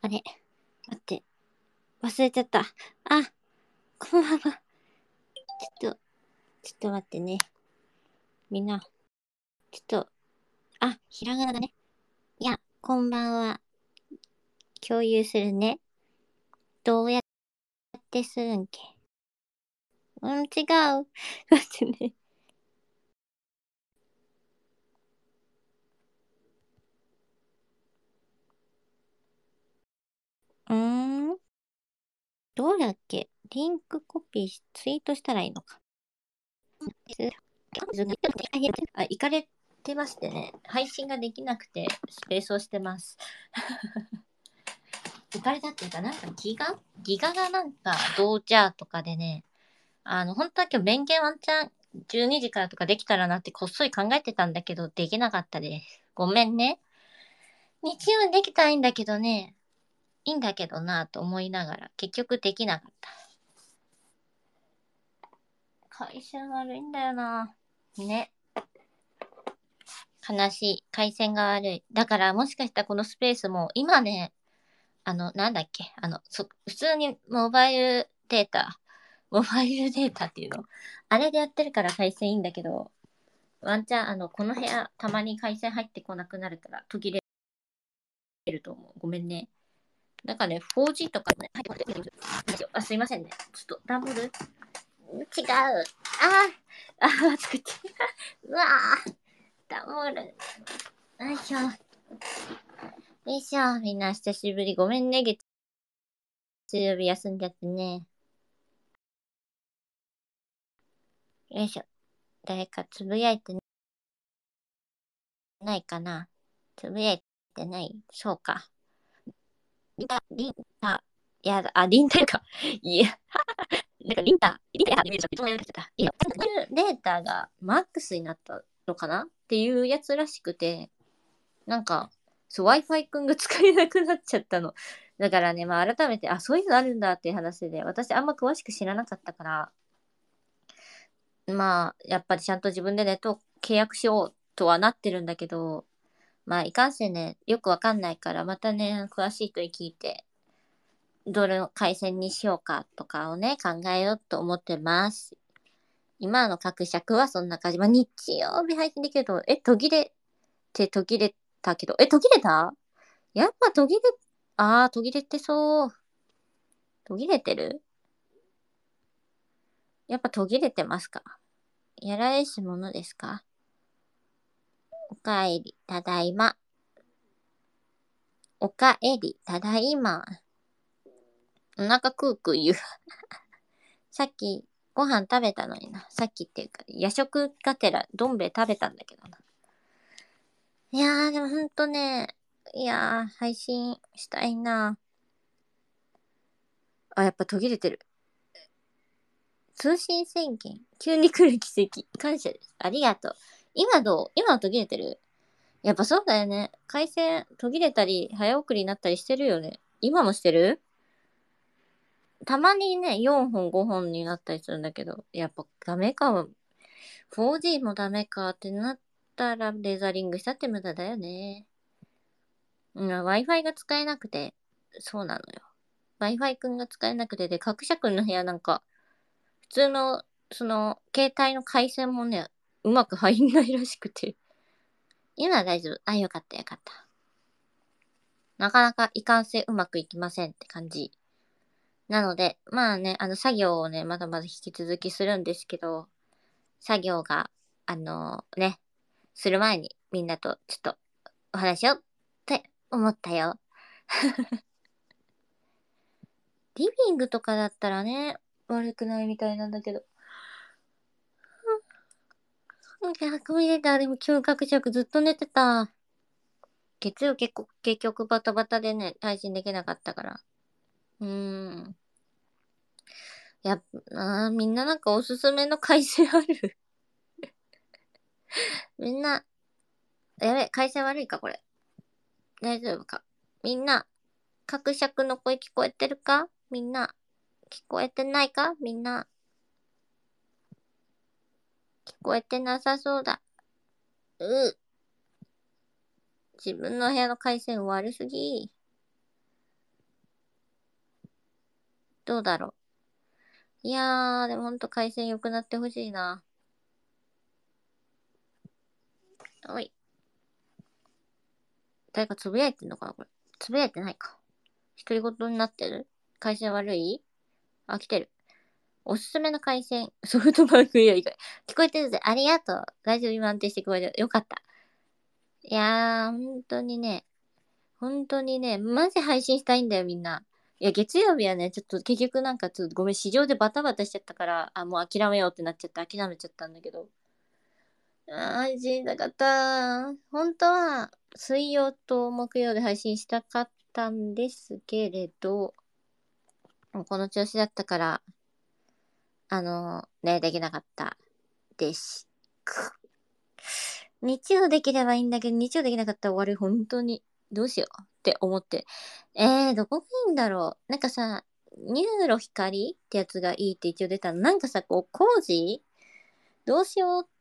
あれ、待って、忘れちゃった。あ、こんばんは。ちょっと待ってね。みんな、ちょっと、ひらがなだね。いや、こんばんは。共有するね。どうやってするんけ。違う。待ってね。うーん、どうやっけ。リンクコピーし、ツイートしたらいいのか。行かれてましてね。配信ができなくて、スペースをしてます。行かれたっていうか、なんかギガがなんか、どうじゃとかでね、本当は今日弁慶ワンチャン12時からとかできたらなってこっそり考えてたんだけど、できなかったです。ごめんね。日曜にできたらいいんだけどね、いいんだけどなと思いながら、結局できなかった。回線悪いんだよな。ね。悲しい。回線が悪い。だからもしかしたらこのスペースも、今ね、なんだっけ、普通にモバイルデータっていうのあれでやってるから回線いいんだけど、ワンチャン、この部屋、たまに回線入ってこなくなるから、途切れると思う。ごめんね。なんかね、4G とかね、入ってこない。すいませんね。ちょっと、ダブル違う。作って。うわダブル。よいしょ。よいしょ。みんな久しぶり。ごめんね。月曜日休んじゃってね。よいしょ。誰かつぶやいてないかな。つぶやいてないそうか。リンタ、やだ、リンタか。いや、なんかリンタやってみるといつもやってた。いや、データがマックスになったのかなっていうやつらしくて、なんか、そう、Wi-Fi くんが使えなくなっちゃったの。だからね、まあ改めて、そういうのあるんだっていう話で、私あんま詳しく知らなかったから、まあ、やっぱりちゃんと自分でネットを契約しようとはなってるんだけど、まあ、いかんせんね、よくわかんないから、またね、詳しい人に聞いて、どれの回線にしようかとかをね、考えようと思ってます。今の各尺はそんな感じ。まあ、日曜日配信できると、途切れたけど、途切れたやっぱ途切れてそう。途切れてるやっぱ途切れてますかやられしものですかおかえり、ただいま。おかえり、ただいま。お腹クークー言う。さっきご飯食べたのにな。さっきっていうか、夜食がてらどん兵衛食べたんだけどな。いやー、でもほんとね、配信したいな。やっぱ途切れてる。通信宣言。急に来る奇跡。感謝です。ありがとう。今は途切れてるやっぱそうだよね。回線途切れたり、早送りになったりしてるよね。今もしてるたまにね、4本5本になったりするんだけど、やっぱダメか。4G もダメかってなったら、レーザリングしたって無駄だよね。Wi-Fi が使えなくて、そうなのよ。Wi-Fi くんが使えなくて、で、各社くんの部屋なんか、普通の、携帯の回線もね、うまく入んないらしくて。今は大丈夫。よかったよかった。なかなかいかんせんうまくいきませんって感じ。なので、まあね、作業をね、まだまだ引き続きするんですけど、作業が、する前にみんなとちょっとお話しようって思ったよ。リビングとかだったらね、悪くないみたいなんだけど。逆見れた。でも今日学食ずっと寝てた。月曜結局バタバタでね、配信できなかったから。うーん。みんななんかおすすめの回線あるみんな、やべ、回線悪いか、これ。大丈夫か。みんな、各尺の声聞こえてるかみんな、聞こえてないかみんな、聞こえてなさそうだ。う自分の部屋の回線悪すぎ。 どうだろう。いやー、でもほんと回線良くなってほしいな。おい。誰かつぶやいてんのかなこれ。つぶやいてないか。独り言になってる？回線悪い？あ、来てる。おすすめの回線、ソフトバンクエア以外。聞こえてるぜ。ありがとう。大丈夫、今安定して聞こえてる。よかった。いやー、本当にね、マジ配信したいんだよ、みんな。いや、月曜日はね、ちょっと結局なんかちょっとごめん、市場でバタバタしちゃったから、もう諦めようってなっちゃって、諦めちゃったんだけど。配信したかった。本当は、水曜と木曜で配信したかったんですけれど、もうこの調子だったから、できなかったです。日曜できればいいんだけど、日曜できなかったら終わる。本当に。どうしようって思って。どこがいいんだろう。なんかさ、ニューロ光ってやつがいいって一応出たの。なんかさ、こう、工事どうしよう。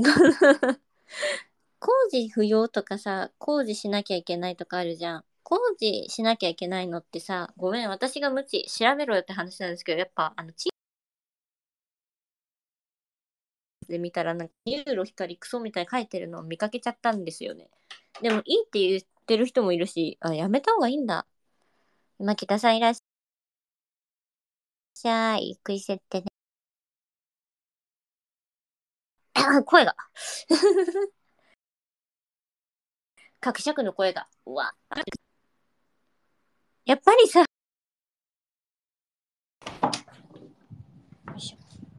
工事不要とかさ、工事しなきゃいけないとかあるじゃん。工事しなきゃいけないのってさ、ごめん、私が無知、調べろよって話なんですけど、やっぱ、地図で見たら、なんか、ニューロ光クソみたいに書いてるのを見かけちゃったんですよね。でも、いいって言ってる人もいるし、やめた方がいいんだ。今、北さんいらっしゃい。ゆっくりしてってね。声が。格尺の声が。うわ。やっぱりさ、よいしょ。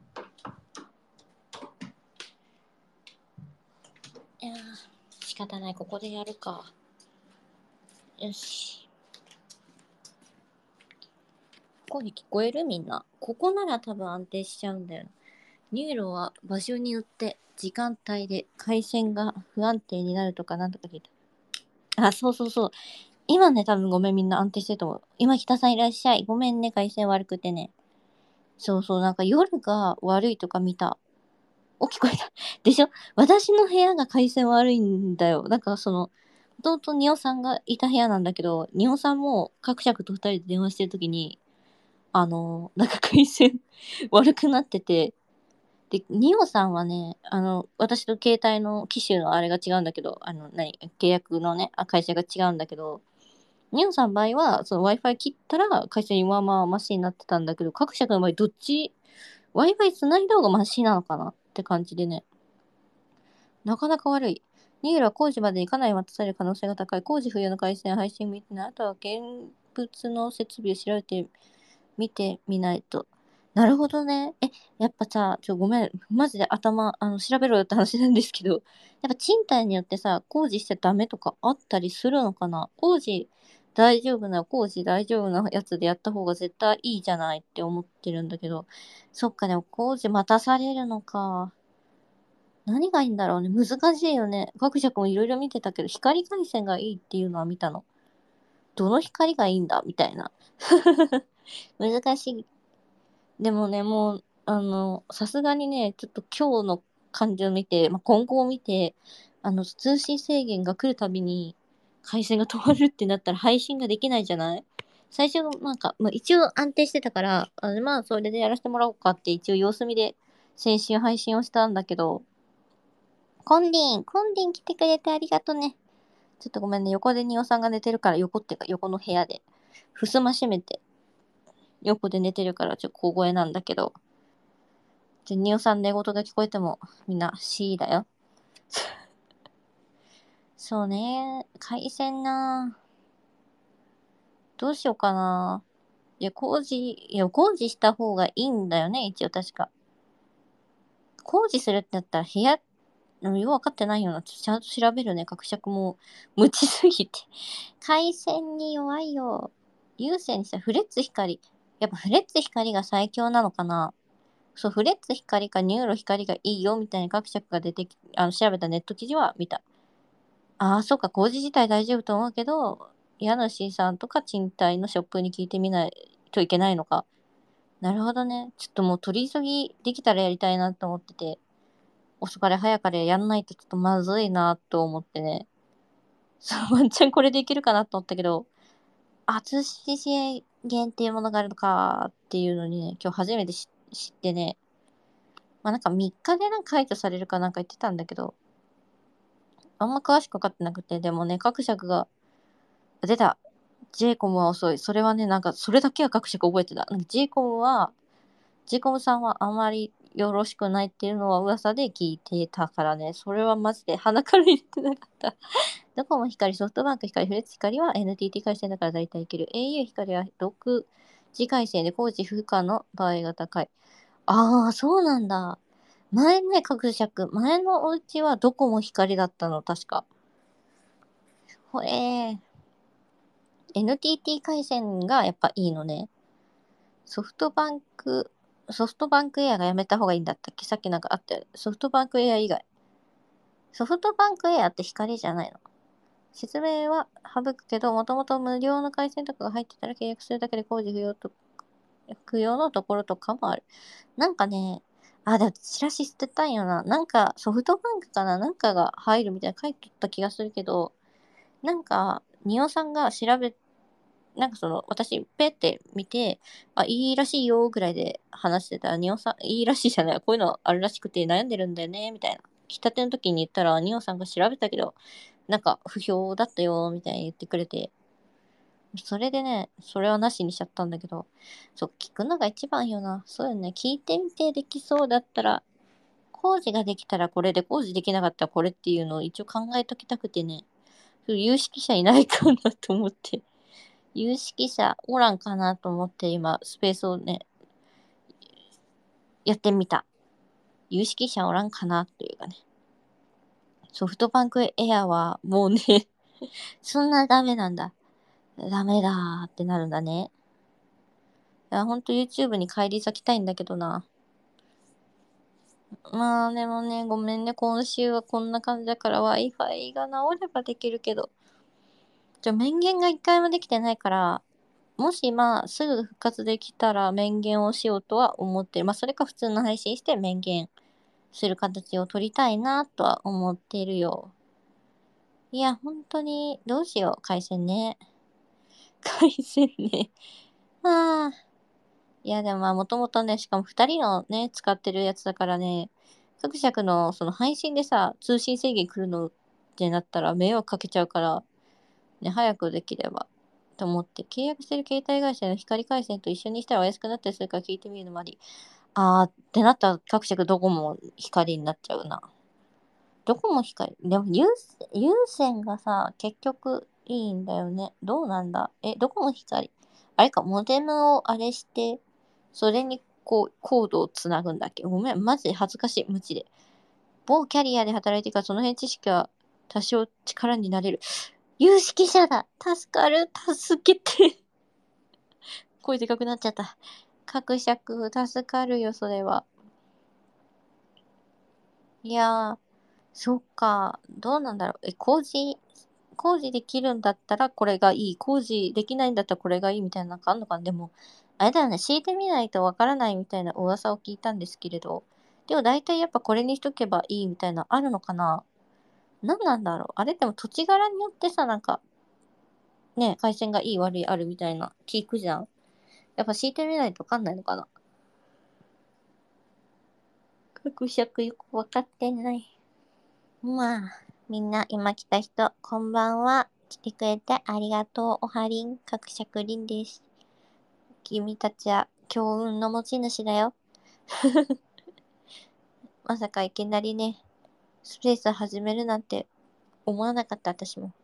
いや仕方ない。ここでやるか。よし。声聞こえるみんな。ここなら多分安定しちゃうんだよ。ニューロは場所によって時間帯で回線が不安定になるとかなんとか聞いた。そうそうそう。今ね、多分ごめんみんな安定してると思う。今北さんいらっしゃい。ごめんね、回線悪くてね。そうそう、なんか夜が悪いとか見た。聞こえた。でしょ？私の部屋が回線悪いんだよ。なんかもともとニオさんがいた部屋なんだけど、ニオさんも各尺と二人で電話してるときに、なんか回線悪くなってて、で、ニオさんはね、私と携帯の機種のあれが違うんだけど、契約のね、会社が違うんだけど、ニオさんの場合は、Wi-Fi 切ったら回線今まあマシになってたんだけど、各社の場合どっち、Wi-Fi 繋いだ方がマシなのかなって感じでね。なかなか悪い。ニールは工事までにかなり待たされる可能性が高い。工事不要の回線配信見てない。あとは現物の設備を調べてみてみないと。なるほどね。やっぱさ、ごめん。マジで頭、調べろよって話なんですけど、やっぱ賃貸によってさ、工事しちゃダメとかあったりするのかな？工事工事大丈夫なやつでやった方が絶対いいじゃないって思ってるんだけど、そっか、でも工事待たされるのか。何がいいんだろうね。難しいよね。各社もいろいろ見てたけど、光回線がいいっていうのは見たの。どの光がいいんだみたいな。難しい。でもね、もう、さすがにね、ちょっと今日の感じを見て、今後を見て、通信制限が来るたびに、回線が止まるってなったら配信ができないじゃない？最初のなんか、一応安定してたから、それでやらせてもらおうかって一応様子見で先週配信をしたんだけど、コンディン来てくれてありがとね。ちょっとごめんね、横でニオさんが寝てるから、横ってか横の部屋で、ふすま閉めて、横で寝てるからちょっと小声なんだけど、ニオさん寝言が聞こえても、みんな C だよ。そうね、回線などうしようかな。工事した方がいいんだよね、一応確か。工事するってなったら部屋、よくわかってないような。ちゃんと調べるね。各尺も無知すぎて。回線に弱いよ。有線にしたらフレッツ光。やっぱフレッツ光が最強なのかな？そう、フレッツ光かニューロ光がいいよみたいな各尺が出てき、調べたネット記事は見た。そうか、工事自体大丈夫と思うけど、家主さんとか賃貸のショップに聞いてみないといけないのか。なるほどね。ちょっともう取り急ぎできたらやりたいなと思ってて。遅かれ早かれやんないとちょっとまずいなと思ってね。ワンチャンこれでいけるかなと思ったけど、通信制限っていうものがあるのかっっていうのにね、今日初めて知ってね、まあなんか3日でなんか解除されるかなんか言ってたんだけど、あんま詳しく分かってなくて、でもね、各社が、出た j コムは遅い。それはね、なんかそれだけは各社覚えてた。なんか j コムさんはあまりよろしくないっていうのは噂で聞いてたからね、それはマジで鼻から入れてなかった。ドコモ光、ソフトバンク光、フレッツ光は NTT 回線だから大体いける。au 光は独自回線で工事不可の場合が高い。ああ、そうなんだ。前ね、前のお家はドコモ光だったの、確か。ほNTT 回線がやっぱいいのね。ソフトバンクエアがやめた方がいいんだったっけ？さっきなんかあったよ。ソフトバンクエア以外。ソフトバンクエアって光じゃないの？説明は省くけど、もともと無料の回線とかが入ってたら契約するだけで工事不要のところとかもある。なんかね、でもチラシ捨てたんよな。なんかソフトバンクかななんかが入るみたいな書いてた気がするけど、なんか、ニオさんがなんか私、ペって見て、いいらしいよぐらいで話してたら、ニオさん、いいらしいじゃない、こういうのあるらしくて悩んでるんだよね、みたいな。来たての時に言ったら、ニオさんが調べたけど、なんか不評だったよ、みたいに言ってくれて、それでね、それはなしにしちゃったんだけど、そう、聞くのが一番よな。そうよね、聞いてみてできそうだったら、工事ができたらこれで、工事できなかったらこれっていうのを一応考えときたくてね、有識者いないかなと思って。有識者おらんかなと思って今、スペースをね、やってみた。有識者おらんかなというかね。ソフトバンクエアはもうねそんなダメなんだ。ダメだーってなるんだね。いや、ほんと YouTube に帰り咲きたいんだけどな。まあでもね、ごめんね。今週はこんな感じだから Wi-Fi が治ればできるけど。電源が一回もできてないから、もしすぐ復活できたら免言をしようとは思ってる。それか普通の配信して免言する形を取りたいなとは思ってるよ。いや、本当に、どうしよう、回線ね。回線ね。いや、でももともとね、しかも二人のね、使ってるやつだからね、各社のその配信でさ、通信制限来るのってなったら迷惑かけちゃうから、ね、早くできれば。と思って、契約してる携帯会社の光回線と一緒にしたらお安くなったりするから聞いてみるのもあり。ってなったら各社どこも光になっちゃうな。どこも光。でも有線がさ、結局いいんだよね。どうなんだ？どこも光。あれか、モデムをあれして、それにコードをつなぐんだっけ？ごめん、マジで恥ずかしい。無知で。某キャリアで働いてからその辺知識は多少力になれる。有識者だ。助かる。助けて。声でかくなっちゃった。各尺、助かるよ、それは。いやー、そっか。どうなんだろう。工事できるんだったらこれがいい。工事できないんだったらこれがいいみたいななんかあんのかな。でも、あれだよね。敷いてみないとわからないみたいな噂を聞いたんですけれど。でも大体やっぱこれにしとけばいいみたいなあるのかな。何なんだろう。あれでも土地柄によってさ、なんか、ね、回線がいい悪いあるみたいな聞くじゃん。やっぱ敷いてみないとわかんないのかな。各尺よくわかってない。みんな今来た人、こんばんは。来てくれてありがとう。おはりん、各尺りんです。君たちは強運の持ち主だよ。まさかいきなりね、スペース始めるなんて思わなかった、私も。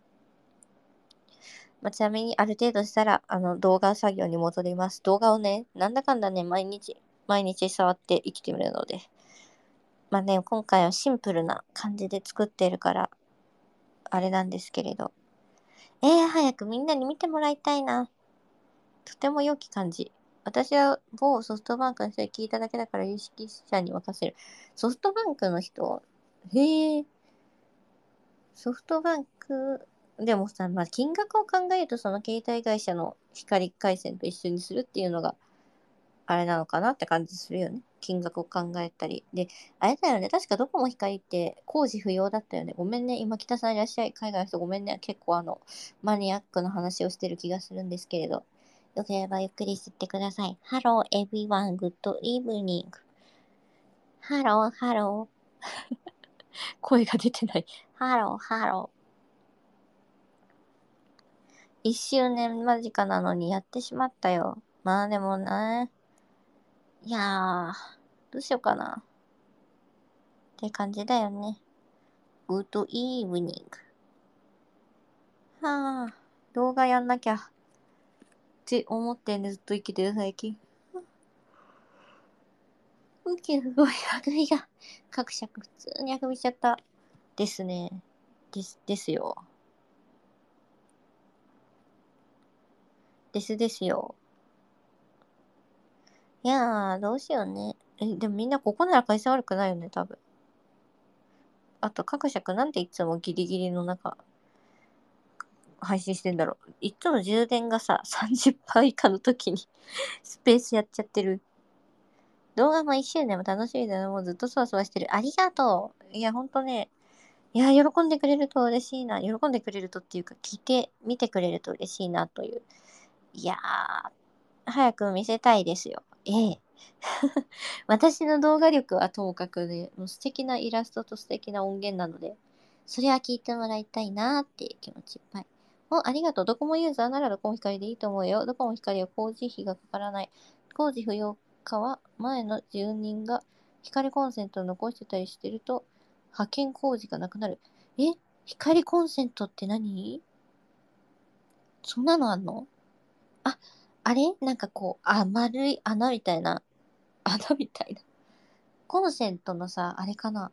ちなみにある程度したら、動画作業に戻ります。動画をね、なんだかんだね、毎日触って生きてみるので。今回はシンプルな感じで作ってるから、あれなんですけれど。早くみんなに見てもらいたいな。とても良き感じ。私は某ソフトバンクの人に聞いただけだから有識者に任せる。ソフトバンクの人ソフトバンク、でもさ、金額を考えるとその携帯会社の光回線と一緒にするっていうのがあれなのかなって感じするよね。金額を考えたり。で、あれだよね。確かドコモ光って工事不要だったよね。ごめんね。今北さんいらっしゃい。海外の人ごめんね。結構マニアックな話をしてる気がするんですけれど。 よければゆっくり吸ってください。Hello everyone, good evening. Hello, hello. 声が出てない。Hello, hello. 1周年間近なのにやってしまったよ。まあでもね。いやー、どうしようかな。って感じだよね。Good evening. はあ、動画やんなきゃって思ってんでずっと生きてる最近。すごい、あくびが、各社普通にあくびしちゃった。ですね。ですよ。ですよ。いやー、どうしようね。でもみんなここなら回線悪くないよね、多分。あと、各社なんでいつもギリギリの中、配信してんだろう。いつも充電がさ、30%以下の時にスペースやっちゃってる。動画も1周年も楽しみだよ。もうずっとそわそわしてる。ありがとう。いや、ほんとね。いや、喜んでくれると嬉しいな。喜んでくれるとっていうか、聞いて、見てくれると嬉しいなという。いやー、早く見せたいですよ。ええ。私の動画力はともかくね、もう素敵なイラストと素敵な音源なので、それは聞いてもらいたいなーっていう気持ちいっぱい。ありがとう。ドコモユーザーならドコモ光でいいと思うよ。ドコモ光は工事費がかからない。工事不要化は前の住人が光コンセントを残してたりしてると、派遣工事がなくなる。光コンセントって何？そんなのあんの？あ、あれなんかこう、丸い穴みたいな。穴みたいな。コンセントのさ、あれかな。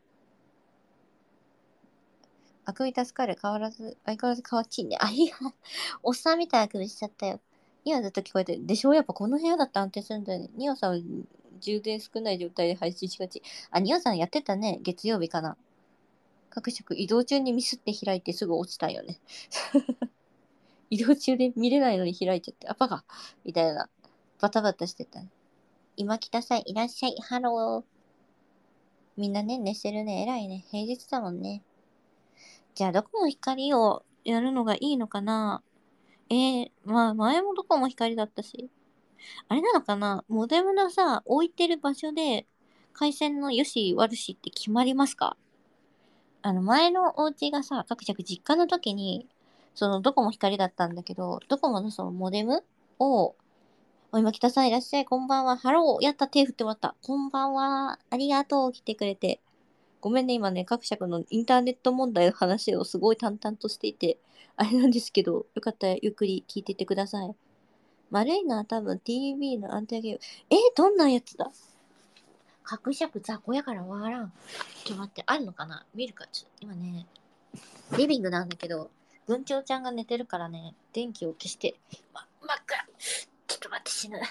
あくび助かる。相変わらずかわちいね。いや、おっさんみたいな首しちゃったよ。今ずっと聞こえてる。でしょ？やっぱこの部屋だって安定するんだよね。ニオさんは充電少ない状態で配信しがち。ニオさんやってたね。月曜日かな。各色移動中にミスって開いてすぐ落ちたよね。移動中で見れないのに開いちゃって、バカみたいな。バタバタしてた。今北さんいらっしゃい。ハロー。みんなね、寝してるね。偉いね。平日だもんね。じゃあ、どこも光をやるのがいいのかな？まあ、前もどこも光だったし。あれなのかな？モデムのさ、置いてる場所で、回線の良し悪しって決まりますか？前のお家がさ、各着実家の時に、そのドコモ光だったんだけど、ドコモのそのモデムを、今北さんいらっしゃい、こんばんは、ハロー、やった手振ってもらった。こんばんは、ありがとう、来てくれて。ごめんね、今ね、各社のインターネット問題の話をすごい淡々としていて、あれなんですけど、よかったらゆっくり聞いていってください。丸いのは多分 TV のアンテナゲーム。どんなやつだ？各社雑魚やからわからん。ちょっと待って、あるのかな？見るか。今ね、リビングなんだけど、文鳥ちゃんが寝てるからね、電気を消して、真っ暗。ちょっと待って、死ぬ。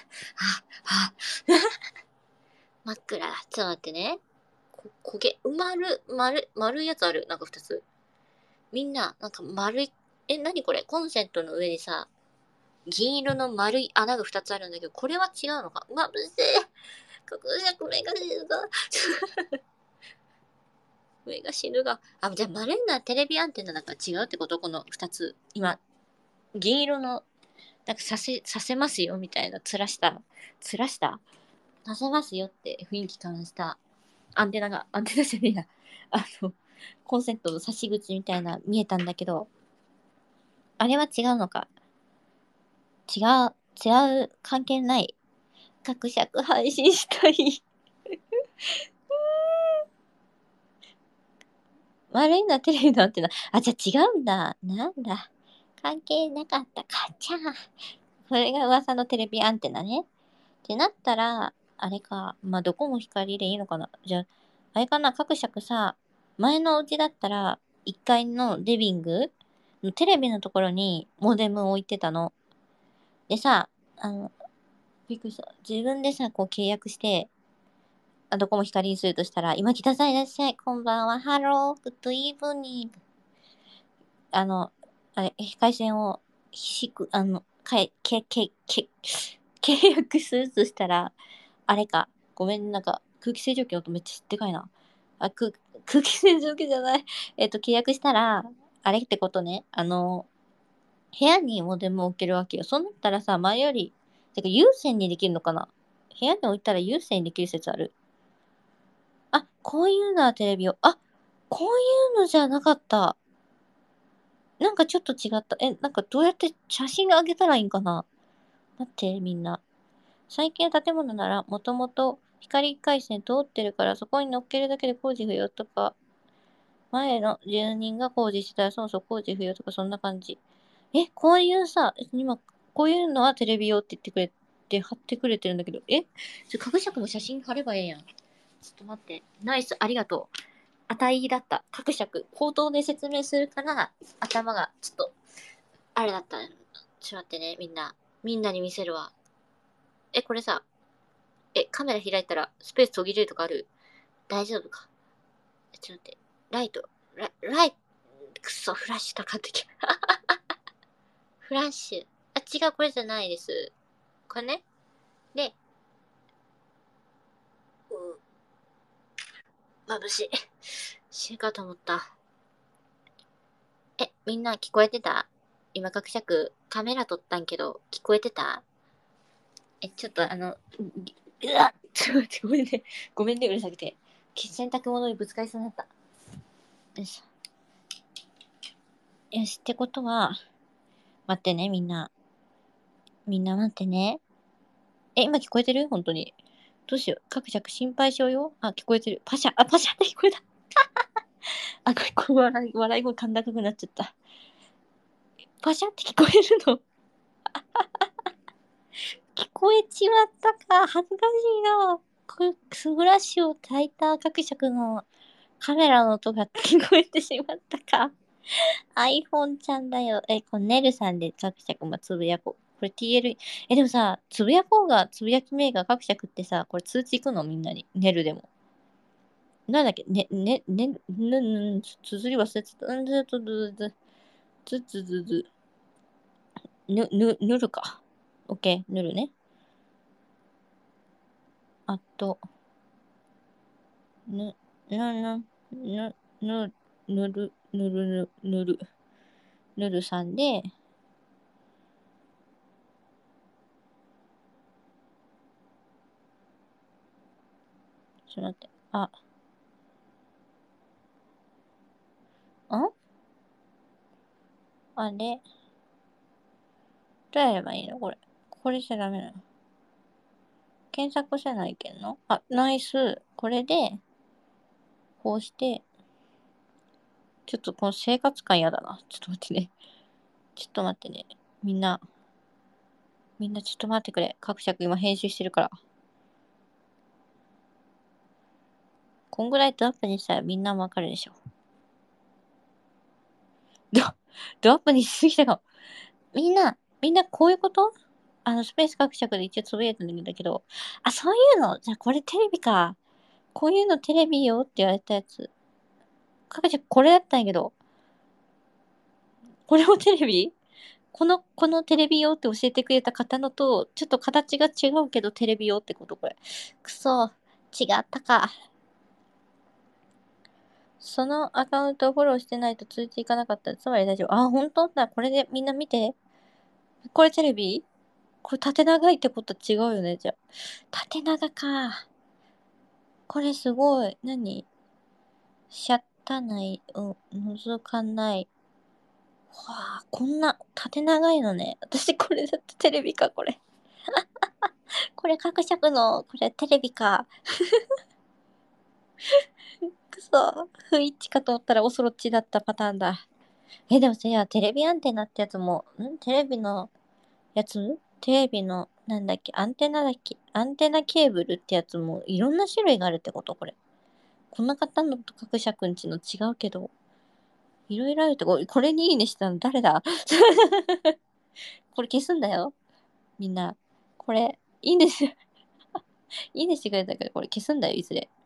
真っ暗。ちょっと待ってね。焦げ、丸いやつある。なんか二つ。みんな、なんか丸い、何これ？コンセントの上にさ、銀色の丸い穴が2つあるんだけど、これは違うのか？うるせえ。角尺目が死ぬが。目が死ぬが。じゃあ丸いのはテレビアンテナだから違うってこと？この2つ。今、銀色の、なんかさせますよみたいな、つらしたさせますよって雰囲気感じたアンテナじゃねえや。コンセントの差し口みたいな見えたんだけど、あれは違うのか？関係ない。各尺配信したい。悪いのはテレビのアンテナ。じゃあ違うんだ。なんだ。関係なかったか。じゃあ。それが噂のテレビアンテナね。ってなったら、あれか。まあ、どこも光でいいのかな。じゃあ、あれかな。各尺さ、前のお家だったら、1階のリビングのテレビのところにモデムを置いてたの。でさ、びっくりした。自分でさ、こう契約して、どこも光にするとしたら、今北さんいらっしゃい。こんばんは。ハロー。グッドイーブニング。回線を、ひく、かえ、け、け、け、契約するとしたら、あれか。ごめん、なんか、空気清浄機の音めっちゃでかいな。空気清浄機じゃない。契約したら、あれってことね。部屋にモデムを置けるわけよ。そうなったらさ、前よりてか、有線にできるのかな？部屋に置いたら有線にできる説ある。あ、こういうのはテレビを。あ、こういうのじゃなかった。なんかちょっと違った。なんかどうやって写真上げたらいいんかな？待って、みんな。最近の建物なら、もともと光回線通ってるから、そこに乗っけるだけで工事不要とか、前の住人が工事してたら、そもそも工事不要とか、そんな感じ。こういうさ、今、こういうのはテレビ用って言ってくれて、貼ってくれてるんだけど、角尺も写真貼ればええやん。ちょっと待って。ナイス、ありがとう。値だった。角尺。口頭で説明するから、頭が、ちょっと、あれだったね。ちょっと待ってね、みんな。みんなに見せるわ。これさ、カメラ開いたらスペース途切れるとかある？大丈夫か？ちょっと待って。ライト。ライト。くそ、フラッシュ高ってきた。フラッシュ。違う、これじゃないです。これね。で、眩しい。死ぬかと思った。みんな聞こえてた？今、角尺カメラ撮ったんけど、聞こえてた？ちょっとちょっと待って、ごめんね。ごめんね、うるさくて。洗濯物にぶつかりそうになった。よいしょ。よし、ってことは、待ってね、みんな。みんな待ってね。今聞こえてる？本当に。どうしよう。各尺心配しようよ。聞こえてる。パシャ、パシャって聞こえた。これ笑い声甲高くなっちゃった。パシャって聞こえるの？聞こえちまったか。恥ずかしいな。フラッシュを焚いた各尺のカメラの音が聞こえてしまったか。iPhone ちゃんだよ。これネルさんで各尺もつぶやこう。これ TL、でもさ、つぶやこうが、つぶやき名が各尺ってさ、これ通知行くの？みんなに。ネルでも。なんだっけ綴り忘れてた。ぬるか。オッケー、ぬるね。あと、ぬ、ぬ、ぬ、ぬ、ぬる、ぬる、ぬる、ぬるさんで、ちょっと待って。あれどうやればいいのこれ。これじゃダメなの？検索せないけんの？ナイス。これで、こうして、ちょっとこの生活感やだな。ちょっと待ってね。ちょっと待ってね。みんなちょっと待ってくれ。各尺今編集してるから。こんぐらいドアップにしたらみんなもわかるでしょ。ドアップにしすぎたかも。みんなこういうこと？スペース各尺で一応つぶやいたんだけど、そういうのじゃあこれテレビか。こういうのテレビよって言われたやつ。各尺これだったんやけど、これもテレビ？このテレビ用って教えてくれた方のと、ちょっと形が違うけどテレビ用ってことこれ。くそ、違ったか。そのアカウントをフォローしてないと通知いかなかったら、つまり大丈夫。本当だ。これでみんな見て。これテレビ？これ縦長いってことは違うよね、じゃあ。縦長か。これすごい。シャッター内、覗かない。こんな縦長いのね。私これだってテレビか、これ。これ各尺の、これテレビか。くそ。不一致かと思ったらおそろっちだったパターンだ。でもさ、いや、テレビアンテナってやつも、テレビのやつテレビの、なんだっけ、アンテナだっけアンテナケーブルってやつもいろんな種類があるってことこれ。この方のと各社くんちの違うけど、いろいろあるってこれにいいねしたの誰だ？これ消すんだよ。みんな。これ、いいんですよ。いいねしてくれたけど、これ消すんだよ、いずれ。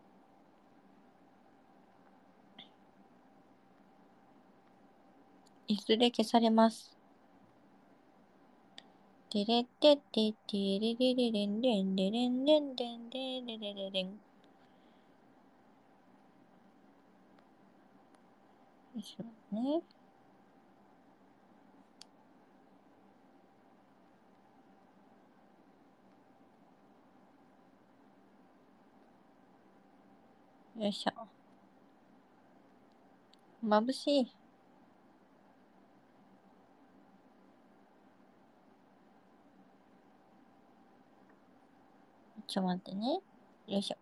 いずれ消されます。てれってってってれれれれんれんれれんれんれんれんれれれれん。よいしょね。 よいしょ。眩しい。ちょっと待ってね。よいしょ。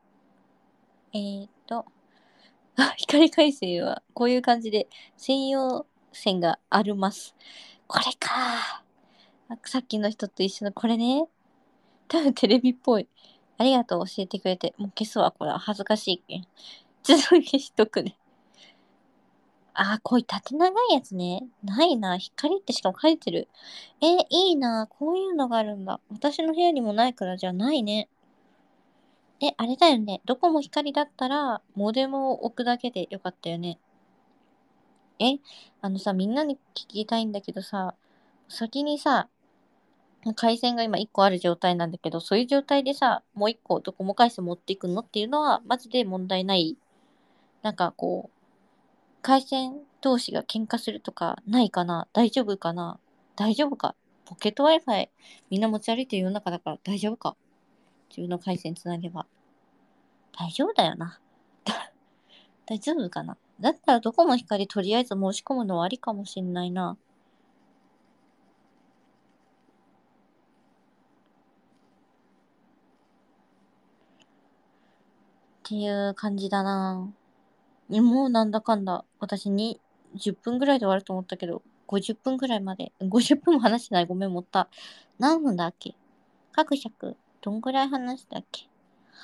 光回線はこういう感じで専用線があります。これか。さっきの人と一緒のこれね。多分テレビっぽい。ありがとう、教えてくれて。もう消すわ、これは恥ずかしいけん。ちょっと消しとくね。こういう縦長いやつね。ないな。光ってしかも書いてる。いいな。こういうのがあるんだ。私の部屋にもないからじゃないね。あれだよね。どこも光だったら、モデムを置くだけでよかったよね。みんなに聞きたいんだけどさ、先にさ、回線が今1個ある状態なんだけど、そういう状態でさ、もう1個ドコモ回線持っていくのっていうのは、マジで問題ない。なんかこう、回線同士が喧嘩するとかないかな？大丈夫かな？大丈夫か？ポケット Wi-Fi みんな持ち歩いてる世の中だから大丈夫か？自分の回線つなげば。大丈夫だよな。大丈夫かな？だったらドコモ光とりあえず申し込むのはありかもしんないな。っていう感じだな。もうなんだかんだ、私に10分ぐらいで終わると思ったけど、50分ぐらいまで、50分も話してない。ごめん、もった。何分だっけ？各尺、どんぐらい話したっけ？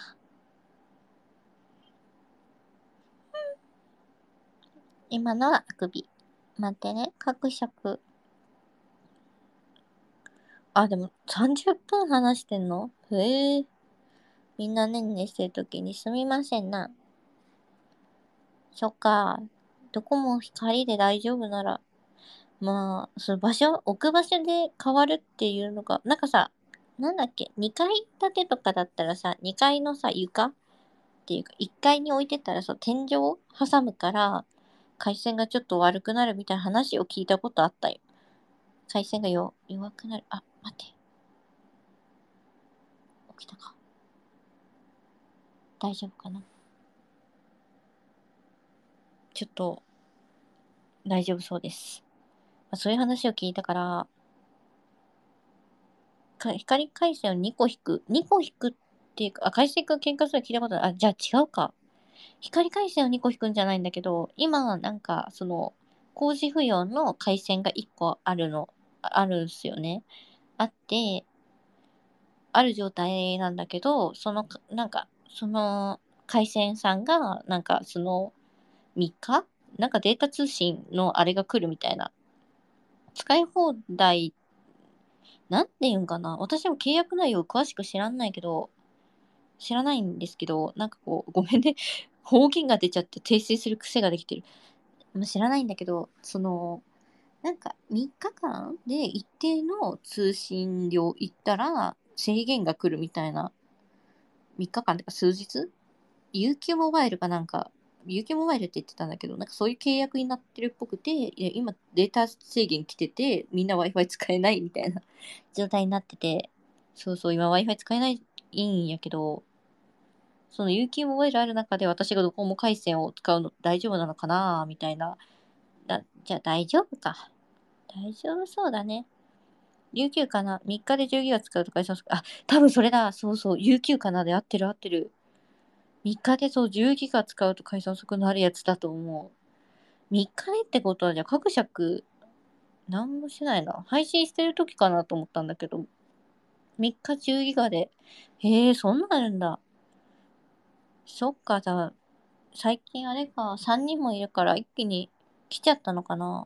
今のはあくび。待ってね、各尺。でも30分話してんの？へえ。みんなねんねしてるときにすみませんな。そっか。どこも光で大丈夫なら、まあ、その置く場所で変わるっていうのが、なんかさ、なんだっけ、2階建てとかだったらさ、2階のさ、床っていうか、1階に置いてたらさ、天井挟むから、回線がちょっと悪くなるみたいな話を聞いたことあったよ。回線が弱くなる。待って。起きたか。大丈夫かな？ちょっと、大丈夫そうです。そういう話を聞いたから、光回線を2個引く。2個引くっていうか、回線が喧嘩するの聞いたことない。じゃあ違うか。光回線を2個引くんじゃないんだけど、今、なんか、工事不要の回線が1個あるんすよね。あって、ある状態なんだけど、その回線さんが、3日なんかデータ通信のあれが来るみたいな。使い放題、なんて言うんかな。私も契約内容詳しく知らないんですけど、なんかこう、ごめんね。方言が出ちゃって訂正する癖ができてる。知らないんだけど、なんか3日間で一定の通信量行ったら制限が来るみたいな。3日間とか数日 ?UQ モバイルかなんか、UQ モバイルって言ってたんだけど、なんかそういう契約になってるっぽくて、いや今データ制限来てて、みんな Wi-Fi 使えないみたいな状態になってて、そうそう、今 Wi-Fi 使えないんやけど、その UQ モバイルある中で私がドコモ回線を使うの大丈夫なのかなみたいな。じゃあ大丈夫か。大丈夫そうだね。UQ かな？ 3 日で10ギガ使うとか多分それだ。そうそう。UQ かなで合ってる合ってる。3日でそう10ギガ使うと回線遅くなるやつだと思う。3日でってことはじゃあ各尺なんもしないな。配信してる時かなと思ったんだけど。3日10ギガで。へえ、そんなんあるんだ。そっか、じゃあ、最近あれか、3人もいるから一気に来ちゃったのかな。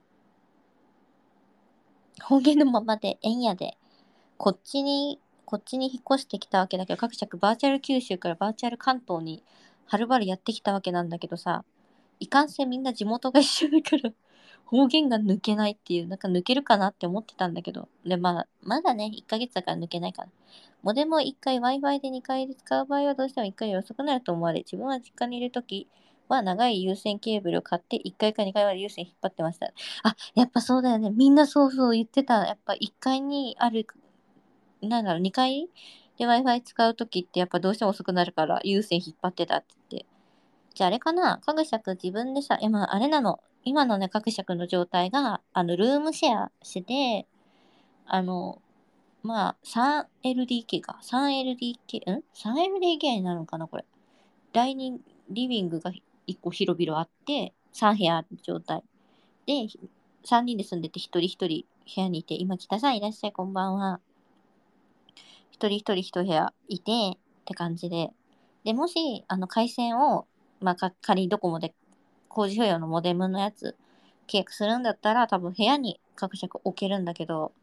方言のままで、円やで。こっちに引っ越してきたわけだけど、各尺バーチャル九州からバーチャル関東にはるばるやってきたわけなんだけどさ、いかんせんみんな地元が一緒だから、方言が抜けないっていう、なんか抜けるかなって思ってたんだけど、で、まだね、1ヶ月だから抜けないかな。モデムを1回 Wi-Fi で2回で使う場合はどうしても1回より遅くなると思われ、自分は実家にいるときは長い有線ケーブルを買って1階か2階まで有線引っ張ってました。やっぱそうだよね。みんなそうそう言ってた。やっぱ1階にある、2階で Wi-Fi 使うときってやっぱどうしても遅くなるから有線引っ張ってたって言って。 じゃああれかな、かぐしゃく自分でさ、あれなの。今のね、かぐしゃくの状態が、ルームシェアしてて、3LDK か。3LDK、3LDK になるのかな、これ。リビングが1個広々あって、3部屋ある状態。で、3人で住んでて、一人一人部屋にいて、今北さんいらっしゃい、こんばんは。一人一人一部屋いて、って感じで。で、もし、回線を、仮にドコモで工事費用のモデムのやつ契約するんだったら、多分部屋に各尺置けるんだけど、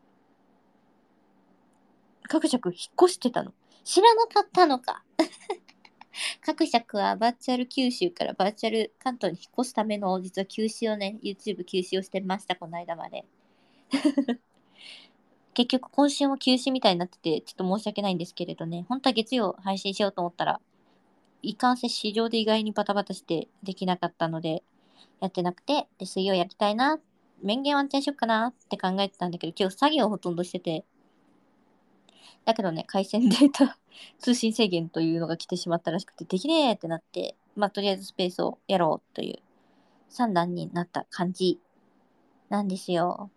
各尺引っ越してたの。知らなかったのか。各尺はバーチャル九州からバーチャル関東に引っ越すための実は休止をね、YouTube 休止をしてました、この間まで。結局今週も休止みたいになってて、ちょっと申し訳ないんですけれどね、本当は月曜配信しようと思ったら、いかんせん市場で意外にバタバタしてできなかったので、やってなくて、で、水曜やりたいな、電源ワンチャンしよっかなって考えてたんだけど、今日作業をほとんどしてて、だけどね、回線データ通信制限というのが来てしまったらしくて、できねえってなって、とりあえずスペースをやろうという算段になった感じなんですよ。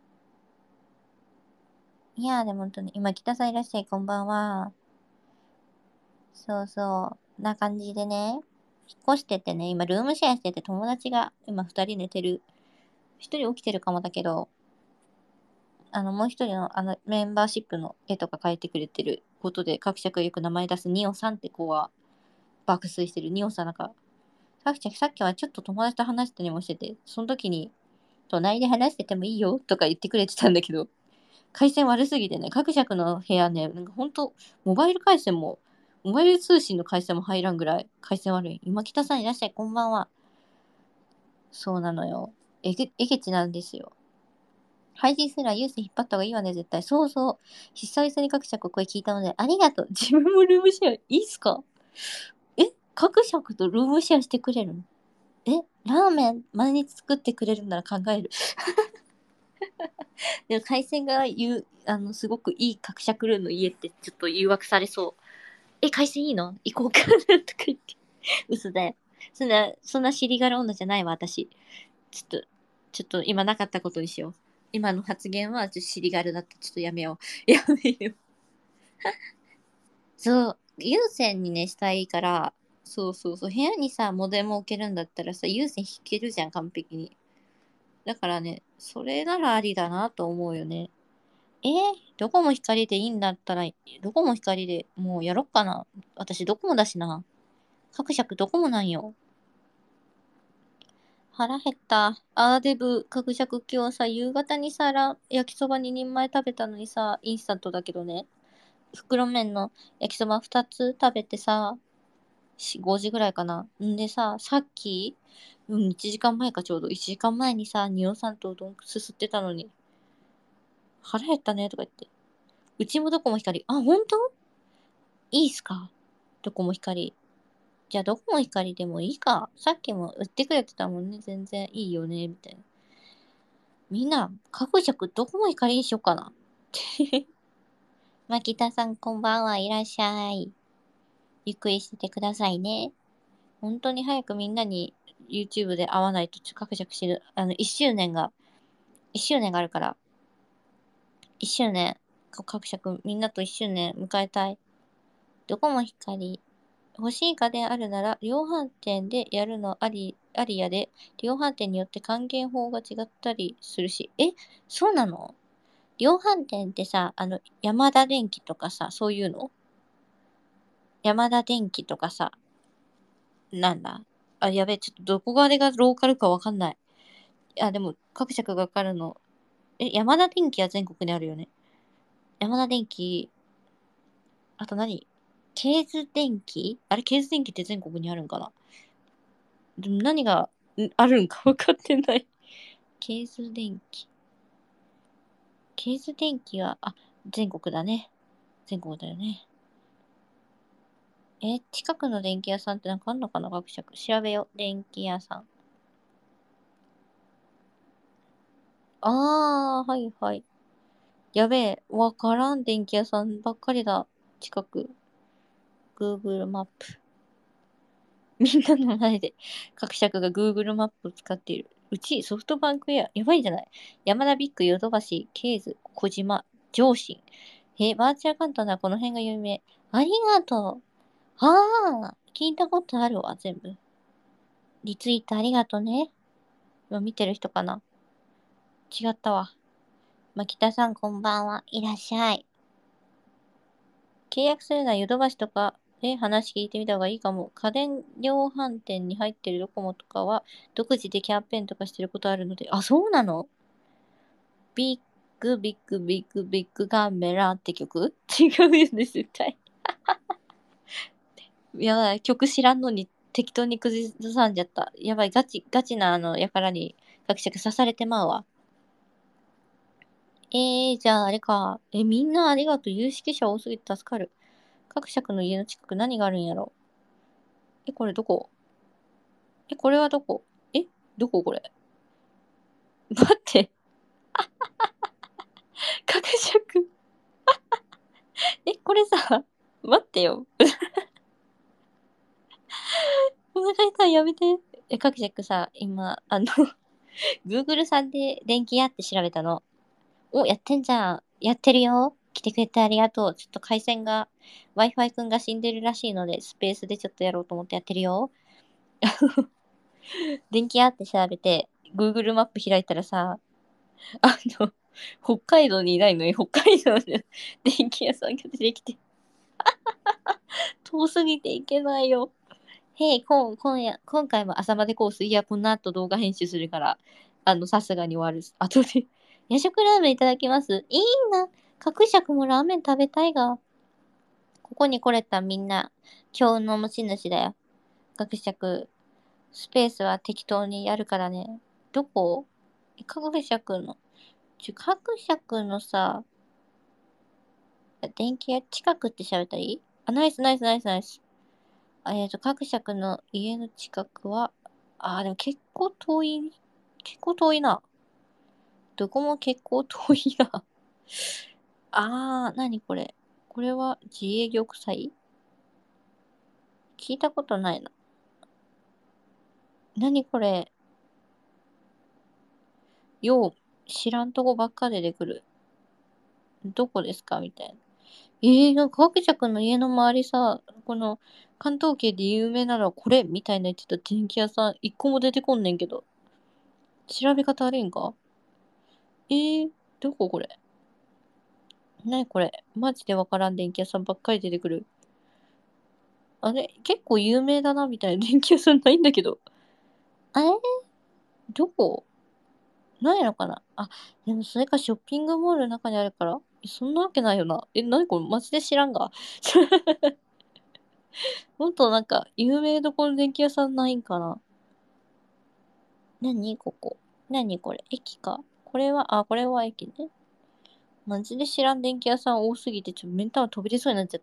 いやーでも本当に、今北さんいらっしゃい、こんばんは。そうそう。な感じでね、引っ越しててね、今ルームシェアしてて友達が今二人寝てる。一人起きてるかもだけど、もう一人のメンバーシップの絵とか描いてくれてることで、各社がよく名前出すニオさんって子は爆睡してる。ニオさんなんか、さっきはちょっと友達と話したりもしてて、その時に、隣で話しててもいいよとか言ってくれてたんだけど、回線悪すぎてね、各社の部屋ね、なんかほんと、モバイル通信の回線も入らんぐらい回線悪い。今北さんいらっしゃい、こんばんは。そうなのよ。えげちなんですよ。配信するらユース引っ張った方がいいわね、絶対。そうそう。久々に各社声聞いたので、ありがとう。自分もルームシェアいいっすか？各社とルームシェアしてくれるの？ラーメン毎日作ってくれるなら考える。でも回線がすごくいい各社ルーの家ってちょっと誘惑されそう。回線いいの行こうかなとか言って。嘘だよ。そんな尻柄女じゃないわ、私。ちょっと今なかったことにしよう。今の発言はちょっと尻軽だった。ちょっとやめよう。やめよう。そう。有線にね、したいから、そうそうそう。部屋にさ、モデム置けるんだったらさ、有線引けるじゃん、完璧に。だからね、それならありだなと思うよね。ドコモ光でいいんだったら、ドコモ光でもうやろっかな。私ドコモだしな。各尺ドコモなんよ。腹減った。デブ、角尺今日さ、夕方にさ、焼きそば2人前食べたのにさ、インスタントだけどね。袋麺の焼きそば2つ食べてさ、5時ぐらいかな。んでさ、さっき、1時間前かちょうど、1時間前にさ、ニオさんとうどんすすってたのに、腹減ったねとか言って。うちもドコモ光。あ、ほんと？いいっすか？ドコモ光。じゃあドコモ光でもいいか。さっきも売ってくれてたもんね。全然いいよね、みたいな。みんな、各尺ドコモ光にしよっかな。牧田さんこんばんはいらっしゃい。ゆっくりしててくださいね。本当に早くみんなに YouTube で会わないと各尺知る。1周年があるから、1周年、各尺みんなと1周年迎えたい。ドコモ光、欲しい家電あるなら、量販店でやるのありやで、量販店によって還元法が違ったりするし。そうなの？量販店ってさ、ヤマダ電機とかさ、そういうの？ヤマダ電機とかさ、なんだ？やべえ、ちょっとどこがあれがローカルかわかんない。でも、各社がわかるの。ヤマダ電機は全国にあるよね。ヤマダ電機、あとケーズ電機？ケーズ電機って全国にあるんかな？でも何があるんか分かってない。ケーズ電機。ケーズ電機は、全国だね。全国だよね。近くの電気屋さんってなんかあんのかな？学者。調べよう。電気屋さん。はいはい。やべえ。わからん電気屋さんばっかりだ。近く。Google マップ。 みんなの前で各社が Google マップを使っている。うちソフトバンクやばいんじゃない？山田ビッグ、ヨドバシ、ケーズ、小島、上信。バーチャル関東なこの辺が有名。ありがとう。聞いたことあるわ、全部。リツイートありがとうね。今見てる人かな？違ったわ。北さんこんばんは。いらっしゃい。契約するならヨドバシとかで話聞いてみた方がいいかも。家電量販店に入ってるドコモとかは独自でキャンペーンとかしてることあるので。あ、そうなの？ビッグビッグビッグビッグカメラって曲違うよね、絶対。やばい、曲知らんのに適当に崩さんじゃった。やばい、ガチなやからに各社刺されてまうわ。じゃああれか。みんなありがとう。有識者多すぎて助かる。各社の家の近く何があるんやろ？これどこ？これはどこ？どここれ？待って。各社これさ、待ってよ。お腹痛い、やめて。各社さ、今、Google さんで電気屋って調べたの。お、やってんじゃん。やってるよ。来てくれてありがとう。ちょっと回線が、Wi-Fi くんが死んでるらしいので、スペースでちょっとやろうと思ってやってるよ。電気屋って調べて、Google マップ開いたらさ、北海道にいないのに、北海道で電気屋さんが出てきて、遠すぎていけないよ。今回も朝までコース。いや、この後動画編集するから、さすがに終わる。後で、夜食ラーメンいただきます。いいな。各尺もラーメン食べたいが。ここに来れたみんな、今日の持ち主だよ。各尺、スペースは適当にやるからね。どこ？各尺の、各尺のさ、電気屋近くって喋ったらいい？ナイスナイスナイスナイス。各尺の家の近くは、でも結構遠いな。どこも結構遠いな。なにこれ。これは自営業臭い？聞いたことないな。なにこれ。よう、知らんとこばっか出てくる。どこですかみたいな。なんか各尺の家の周りさ、この関東圏で有名なのはこれみたいな言ってた電気屋さん一個も出てこんねんけど。調べ方悪いんか？どここれ？なにこれ？マジでわからん電気屋さんばっかり出てくる。あれ結構有名だなみたいな電気屋さんないんだけど。あれどこ？ないのかな？でもそれかショッピングモールの中にあるから？そんなわけないよな。なにこれマジで知らんが。もっとなんか、有名どころの電気屋さんないんかな？ここ。これ？駅か。これは駅ね。マジで知らん電気屋さん多すぎて、目ん玉飛び出そうになっちゃった。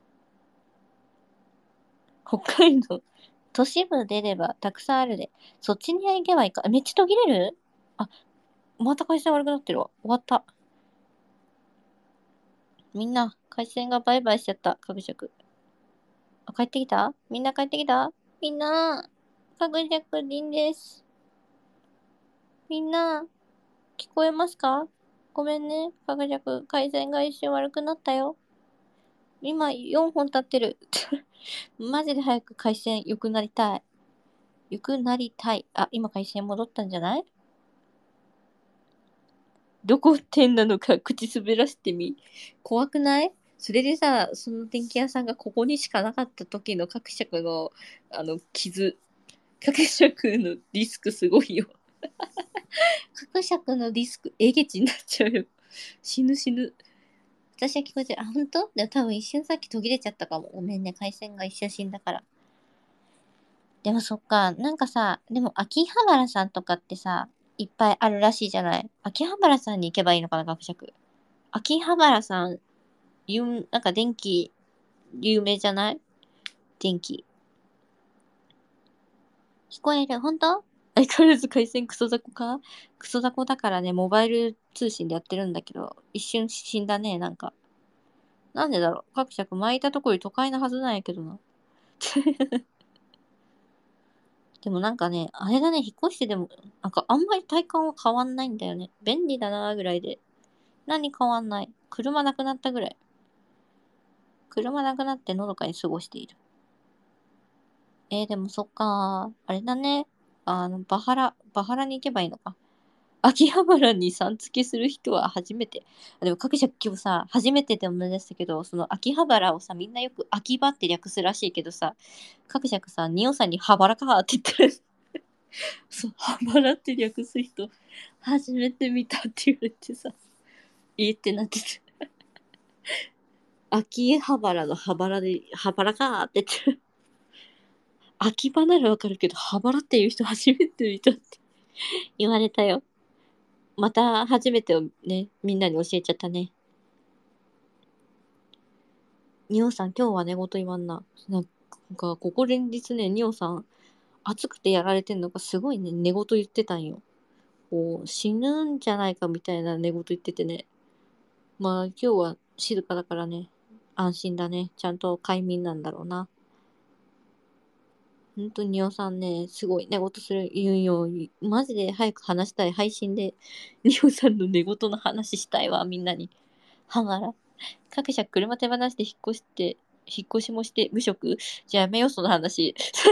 北海道。都市部出ればたくさんあるで。そっちに行けばいいか。めっちゃ途切れる？また回線悪くなってるわ。終わった。みんな、回線がバイバイしちゃった。各尺。帰ってきた？みんな帰ってきた？みんな、各尺でいいんです。みんな、聞こえますか？ごめんね。各尺、回線が一瞬悪くなったよ。今、4本立ってる。マジで早く回線良くなりたい。良くなりたい。今回線戻ったんじゃない？どこ点なのか口滑らしてみ。怖くない？それでさ、その電気屋さんがここにしかなかった時の各社の、傷。各社のリスクすごいよ。各社のリスク、えげちになっちゃうよ。死ぬ死ぬ。私は聞こえてる。本当？でも多分一瞬さっき途切れちゃったかも。ごめんね。回線が一瞬死んだから。でもそっか。なんかさ、でも秋葉原さんとかってさ、いっぱいあるらしいじゃない？秋葉原さんに行けばいいのかな、学食。秋葉原さん、なんか電気、有名じゃない？電気。聞こえる？本当？相変わらず回線クソ雑魚か？クソ雑魚だからね、モバイル通信でやってるんだけど、一瞬死んだね、なんか。なんでだろう？各社前いたとこより都会なはずなんやけどな。 でもなんかね、あれだね、引っ越してでも、なんかあんまり体感は変わんないんだよね。便利だなーぐらいで。何変わんない。車なくなったぐらい。車なくなってのどかに過ごしている。でもそっかー。あれだね。バハラに行けばいいのか。秋葉原にさん付けする人は初めて。でも各社今日さ、初めてで思い出したけど、その秋葉原をさ、みんなよく秋葉って略すらしいけどさ、各社さ、ニオさんにハバラかって言ってる。そう、ハバラって略す人、初めて見たって言われてさ、ってなってて。秋葉原のハバラで、ハバラかって言ってる。秋葉ならわかるけど、ハバラっていう人初めて見たって言われたよ。また初めてをね、みんなに教えちゃったね。ニオさん、今日は寝言言わんな。なんか、ここ連日ね、ニオさん、暑くてやられてんのか、すごいね、寝言言ってたんよ。こう、死ぬんじゃないかみたいな寝言言っててね。まあ、今日は静かだからね、安心だね。ちゃんと快眠なんだろうな。ほんと、ニオさんね、すごい寝言する言うんよ。マジで早く話したい。配信で、ニオさんの寝言の話したいわ、みんなに。はがら。各社車手放して引っ越しもして無職じゃあやめよう、その話。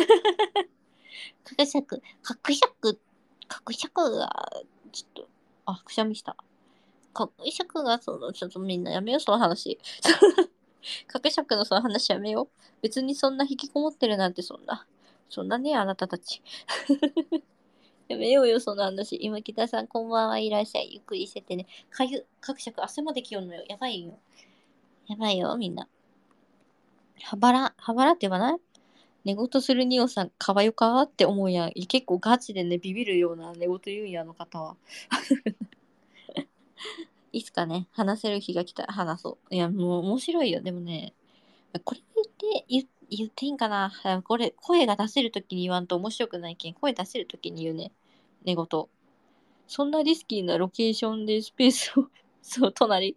各社各社が、ちょっと、あ、くしゃみした。各社が、ちょっとみんなやめよう、その話。各社のその話やめよう。別にそんな引きこもってるなんてそんなね、あなたたち。やめようよ、その話。今北さん、こんばんはいらっしゃい。ゆっくりしててね。各社汗まで気温のよ。やばいよ。やばいよ、みんな。はばらって言わない？寝言するニオさん、かわよかって思うやん。結構ガチでね、ビビるような寝言言うんや、あの方は。いつかね、話せる日が来たら話そう。いや、もう面白いよ。でもね、これ言っていいんかな。これ、声が出せるときに言わんと面白くないけん。声出せるときに言うね。寝言。そんなリスキーなロケーションでスペースを、そう、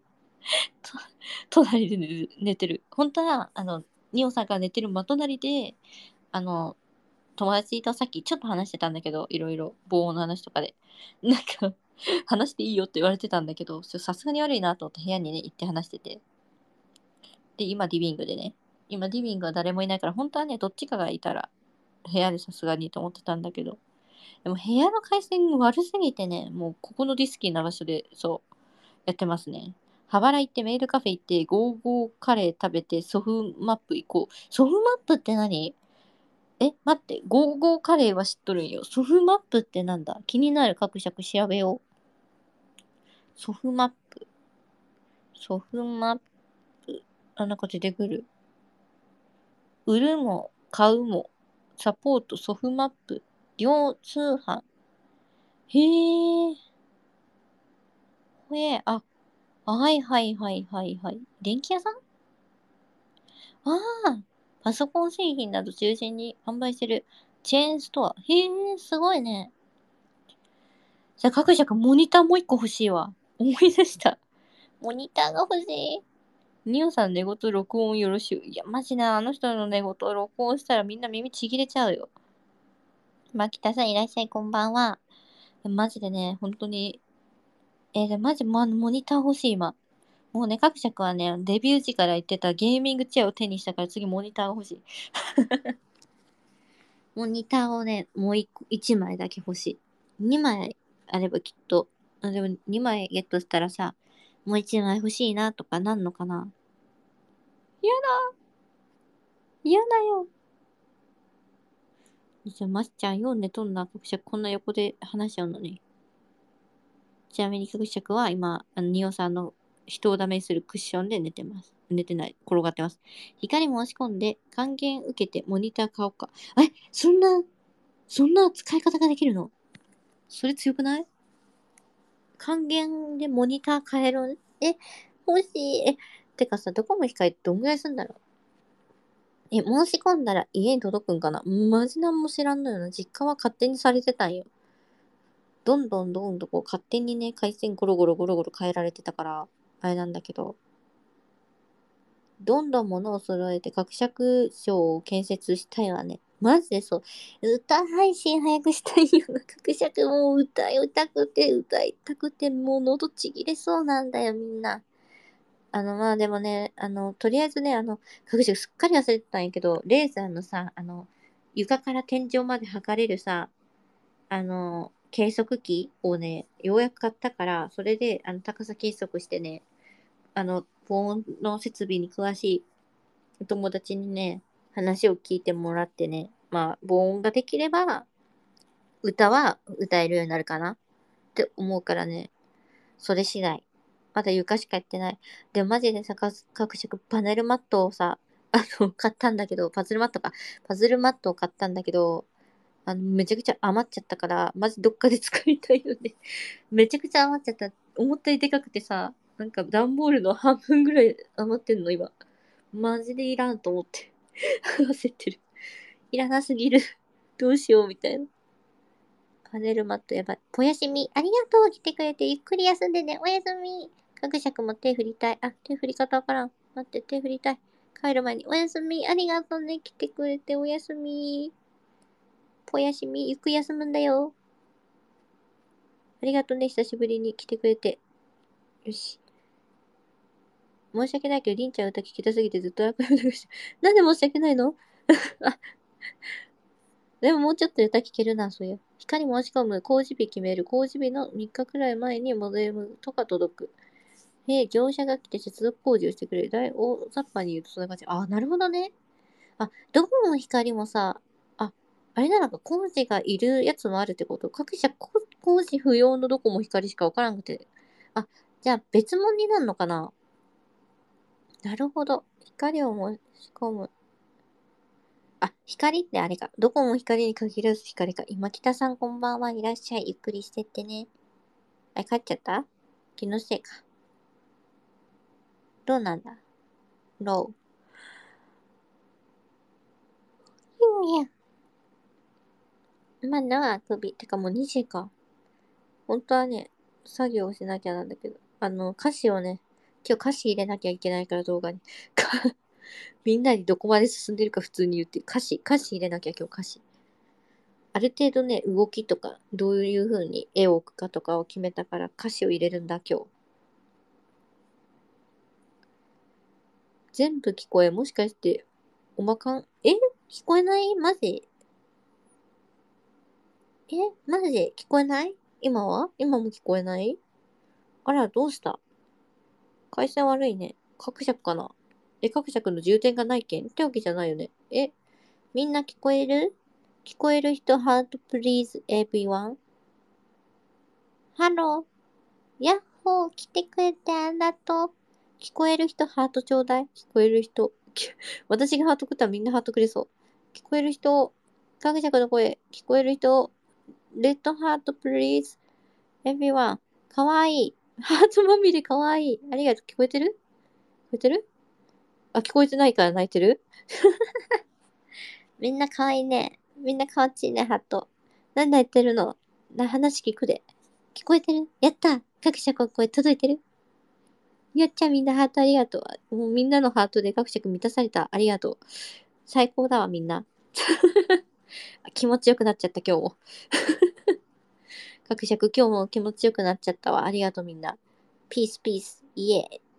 隣で寝てる。本当は、ニオさんが寝てる真隣で、あの、友達とさっきちょっと話してたんだけど、いろいろ、防音の話とかで。なんか、話していいよって言われてたんだけど、さすがに悪いなと思って部屋にね、行って話してて。で、今リビングでね。今リビングは誰もいないから、本当はね、どっちかがいたら、部屋でさすがにと思ってたんだけど。でも部屋の回線悪すぎてね、もうここのリスキーな場所で、そう、やってますね。羽原行ってメールカフェ行ってゴーゴーカレー食べてソフマップ行こう。ソフマップって何？待って、ゴーゴーカレーは知っとるんよ。ソフマップってなんだ？気になる。各社調べよう。ソフマップ。ソフマップ。なんか出てくる。売るも買うもサポートソフマップ。両通販。へえ。はいはいはいはいはい。電気屋さん？ああ、パソコン製品など中心に販売してるチェーンストア。へえ、すごいね。じゃあ、各社モニターもう一個欲しいわ。思い出した。モニターが欲しい。ニオさん寝言録音よろしゅう。いや、マジな、あの人の寝言録音したらみんな耳ちぎれちゃうよ。牧田さんいらっしゃい、こんばんは。マジでね、本当に。マジ、モニター欲しい、今。もうね、各社はね、デビュー時から言ってたゲーミングチェアを手にしたから次モニターが欲しい。モニターをね、もう一枚だけ欲しい。2枚あればきっと。でも2枚ゲットしたらさ、もう1枚欲しいなとかなんのかな。やだ、やだよ。じゃあ、ましちゃん読んでとんな、各社こんな横で話しちゃうのに。ちなみに各社は今、ニオさんの人をダメにするクッションで寝てます。寝てない。転がってます。光申し込んで、還元受けてモニター買おうか。そんな使い方ができるの？それ強くない？還元でモニター変える？欲しい。てかさ、どこも光ってどんぐらいすんだろう？申し込んだら家に届くんかな？マジなんも知らんのよな。実家は勝手にされてたんよ。どんどんこう勝手にね、回線ゴロゴロゴロゴロ変えられてたから、あれなんだけど、どんどん物を揃えて各尺章を建設したいわね。 マジでそう。歌配信早くしたいよな。各尺もう歌いたくて、歌いたくて、もう喉ちぎれそうなんだよ、みんな。まあでもね、とりあえずね、各尺すっかり忘れてたんやけど、レーザーのさ、床から天井まで測れるさ、計測器をね、ようやく買ったから、それで、高さ計測してね、防音の設備に詳しいお友達にね、話を聞いてもらってね、まあ、防音ができれば、歌は歌えるようになるかなって思うからね、それ次第。まだ床しかやってない。でもマジでさ、各色パネルマットをさ、買ったんだけど、パズルマットか。パズルマットを買ったんだけど、めちゃくちゃ余っちゃったから、マジどっかで使いたいよね。めちゃくちゃ余っちゃった。思ったよりでかくてさ、なんか段ボールの半分ぐらい余ってんの、今。マジでいらんと思って。焦ってる。いらなすぎる。どうしよう、みたいな。パネルマットやばい。ぽやしみ、ありがとう。来てくれてゆっくり休んでね。おやすみ。かぐしゃくも手振りたい。あ、手振り方わからん。待って、手振りたい。帰る前におやすみ。ありがとうね。来てくれておやすみ。ぽやしみ、ゆっくり休むんだよ。ありがとうね。久しぶりに来てくれて。よし。申し訳ないけど、りんちゃん歌聞きたすぎてずっとアーカイブ流して。なんで申し訳ないの？あ、でももうちょっと歌聞けるな、そういう。光申し込む、工事日決める、工事日の3日くらい前にモデルとか届く。業者が来て接続工事をしてくれる。大雑把に言うとそんな感じ。あ、なるほどね。あ、どこの光もさ、あ、あれなのか、工事がいるやつもあるってこと？各社工事不要のどこも光しかわからんくて。あ、じゃあ別物になるのかな？なるほど。光を申し込む。あ、光ってあれか。どこも光に限らず光か。今北さんこんばんは。いらっしゃい。ゆっくりしてってね。あ、帰っちゃった？気のせいか。どうなんだロー。いいや。今のは首。てかもう2時か。本当はね、作業をしなきゃなんだけど。歌詞をね、今日歌詞入れなきゃいけないから動画に。みんなにどこまで進んでるか普通に言って、歌詞入れなきゃ今日歌詞。ある程度ね、動きとか、どういう風に絵を置くかとかを決めたから歌詞を入れるんだ今日。全部聞こえ、もしかして、おまかん、聞こえないマジマジで聞こえない今は今も聞こえない？あら、どうした？回線悪いね。各社かな？各社の充電がないけんってわけじゃないよね。みんな聞こえる？聞こえる人、ハートプリーズ、everyone。ハロー。ヤッホー。来てくれてありがとう。聞こえる人、ハートちょうだい。聞こえる人。私がハートくったらみんなハートくれそう。聞こえる人、各社の声、聞こえる人、レッドハートプリーズ、everyone。かわいい。ハートまみれかわいい。ありがとう。聞こえてる？聞こえてる？あ、聞こえてないから泣いてる？みんなかわいいね。みんなかわちいね、ハート。なんで泣いてるの？話聞くで。聞こえてる？やった各社声届いてる？やっちゃみんなハートありがとう。もうみんなのハートで各社満たされた。ありがとう。最高だわ、みんな。気持ちよくなっちゃった、今日も。各社今日も気持ちよくなっちゃったわ。ありがとう、みんな。ピース、ピース。イエーイ。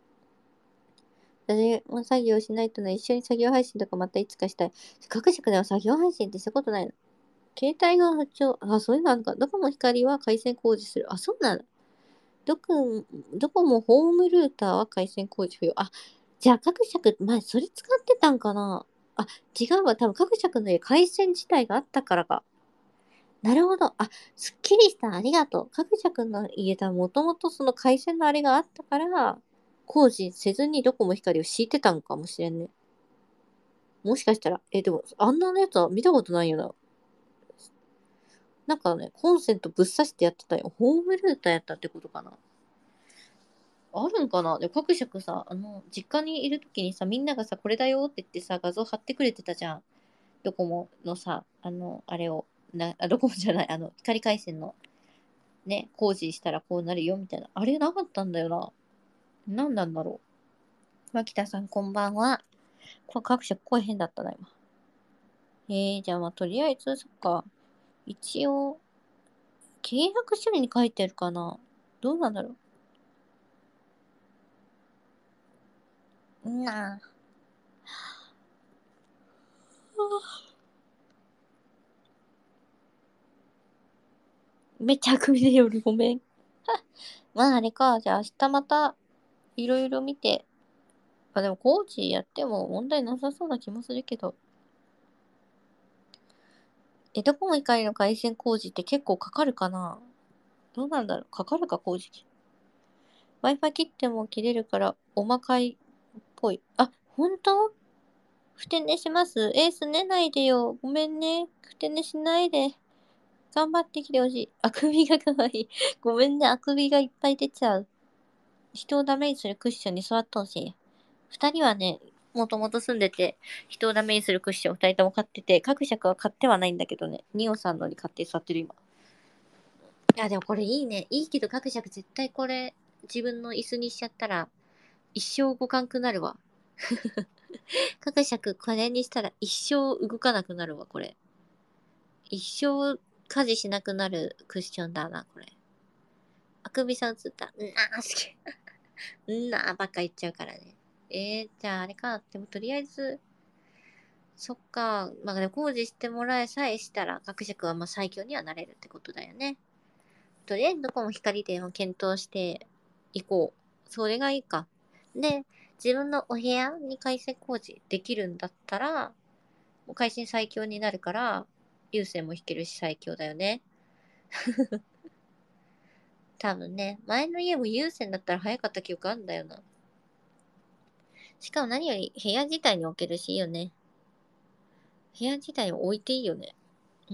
誰も作業しないとね、一緒に作業配信とかまたいつかしたい。各社では作業配信ってしたことないの？携帯が不調、そういうのあるか。ドコモ光は回線工事する。そうなの？どこ、どこもホームルーターは回線工事不要。じゃあ各社、前それ使ってたんかな？違うわ。多分各社の家回線自体があったからか。なるほど。すっきりした。ありがとう。各社の家だ。もともとその回線のあれがあったから、工事せずにドコモ光を敷いてたんかもしれんね。もしかしたら、でも、あんなのやつは見たことないよな。なんかね、コンセントぶっ刺してやってたよ。ホームルーターやったってことかな。あるんかな？で、各社さ、実家にいるときにさ、みんながさ、これだよって言ってさ、画像貼ってくれてたじゃん。ドコモのさ、あれを、ドコモじゃない、光回線の、ね、工事したらこうなるよみたいな。あれなかったんだよな。なんなんだろう。牧田さん、こんばんは。各社声変だったな、今。 じゃあまあとりあえず、そっか。一応、契約書に書いてるかな。どうなんだろう。めっちゃあくびでよる。ごめん。まああれか。じゃあ明日またいろいろ見て。でもコーチやっても問題なさそうな気もするけど。どこも以外の回線工事って結構かかるかな。どうなんだろう。かかるか、工事。Wi-Fi 切っても切れるから、おまかいっぽい。あ、ほんと？ふて寝します。すねないでよ。ごめんね。ふて寝しないで。頑張ってきてほしい。あくびがかわいい。ごめんね。あくびがいっぱい出ちゃう。人をダメにするクッションに座ってほしい。二人はね、もともと住んでて、人をダメにするクッションを二人とも買ってて、各尺は買ってはないんだけどね。ニオさんのに買って座ってる今。いや、でもこれいいね。いいけど、各尺絶対これ、自分の椅子にしちゃったら、一生動かんくなるわ。各尺これにしたら一生動かなくなるわ、これ。一生家事しなくなるクッションだな、これ。あくびさん映った。好き。ばっか言っちゃうからね。じゃああれか。でもとりあえず、そっか。まあでも工事してもらえさえしたら、各尺はまあ最強にはなれるってことだよね。とりあえずどこも光電を検討していこう。それがいいか。で、自分のお部屋に回線工事できるんだったら、もう回線最強になるから、有線も引けるし最強だよね。多分ね、前の家も有線だったら早かった記憶あるんだよな。しかも何より部屋自体に置けるしいいよね。部屋自体を置いていいよね。うん。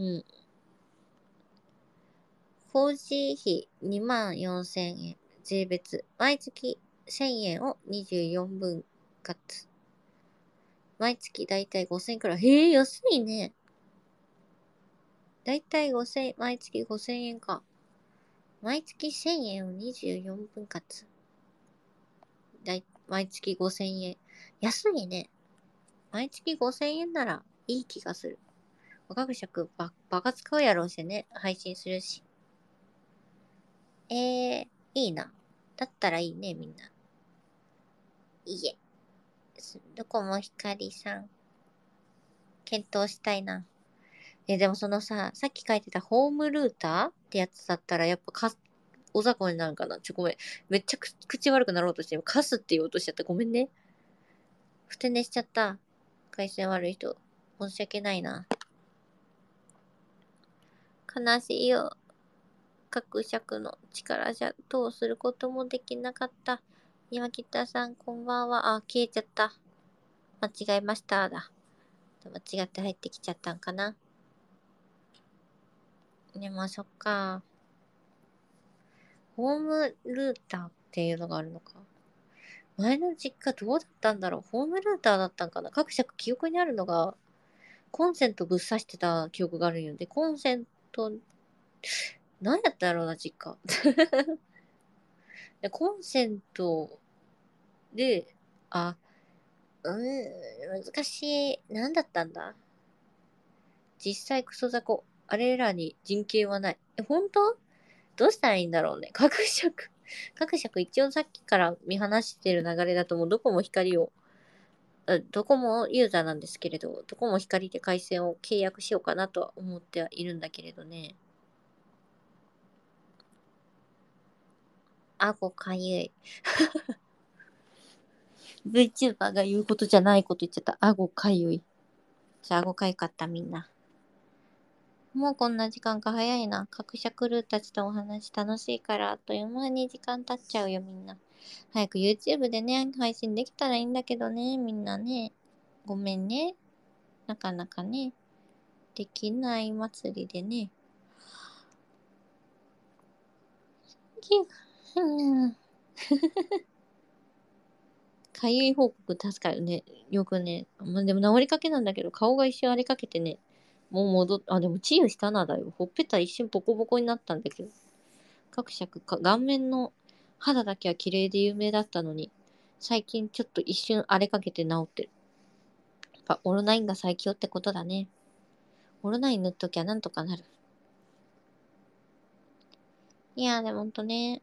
工事費24,000円。税別。毎月1000円を24分割。毎月だいたい5000円くらい。安いね。だいたい5000、毎月5000円か。毎月1000円を24分割。毎月5000円。安いね。毎月5000円ならいい気がする。若くしゃくバカ使うやろうしね。配信するし。いいな。だったらいいね、みんな。いいえ。どこもひかりさん。検討したいな。でもそのさ、さっき書いてたホームルーターってやつだったらやっぱお雑魚になるかな。ごめん。めっちゃ口悪くなろうとして、カスって言おうとしちゃった。ごめんね。ふて寝しちゃった。回線悪い人。申し訳ないな。悲しいよ。各尺の力じゃどうすることもできなかった。今北さん、こんばんは。消えちゃった。間違えました。間違って入ってきちゃったんかな。でも、そっか。ホームルーターっていうのがあるのか。前の実家どうだったんだろう。ホームルーターだったんかな。各尺記憶にあるのが、コンセントぶっ刺してた記憶があるんよ。で、コンセント、何やったんやろうな、実家。でコンセントで、あ、難しい。何だったんだ実際クソ雑魚。あれらに人権はない。本当どうしたらいいんだろうね。各尺一応さっきから見放してる流れだともうどこも光を、どこもユーザーなんですけれど、どこも光で回線を契約しようかなとは思ってはいるんだけれどね。顎かゆい。VTuber が言うことじゃないこと言っちゃった。顎かゆい。じゃあ顎かゆかったみんな。もうこんな時間か早いな。各社クルーたちとお話楽しいから、あっという間に時間経っちゃうよ、みんな。早く YouTube でね、配信できたらいいんだけどね、みんなね。ごめんね。なかなかね、できない祭りでね。うん。かゆい報告助かるね。よくね。まあ、でも治りかけなんだけど、顔が一瞬荒れかけてね。もうでも治癒したなだよ。ほっぺた一瞬ボコボコになったんだけど。各尺顔面の肌だけは綺麗で有名だったのに、最近ちょっと一瞬荒れかけて治ってる。やっぱオロナインが最強ってことだね。 オルナイン塗っときゃなんとかなる。いやーでもほんとね。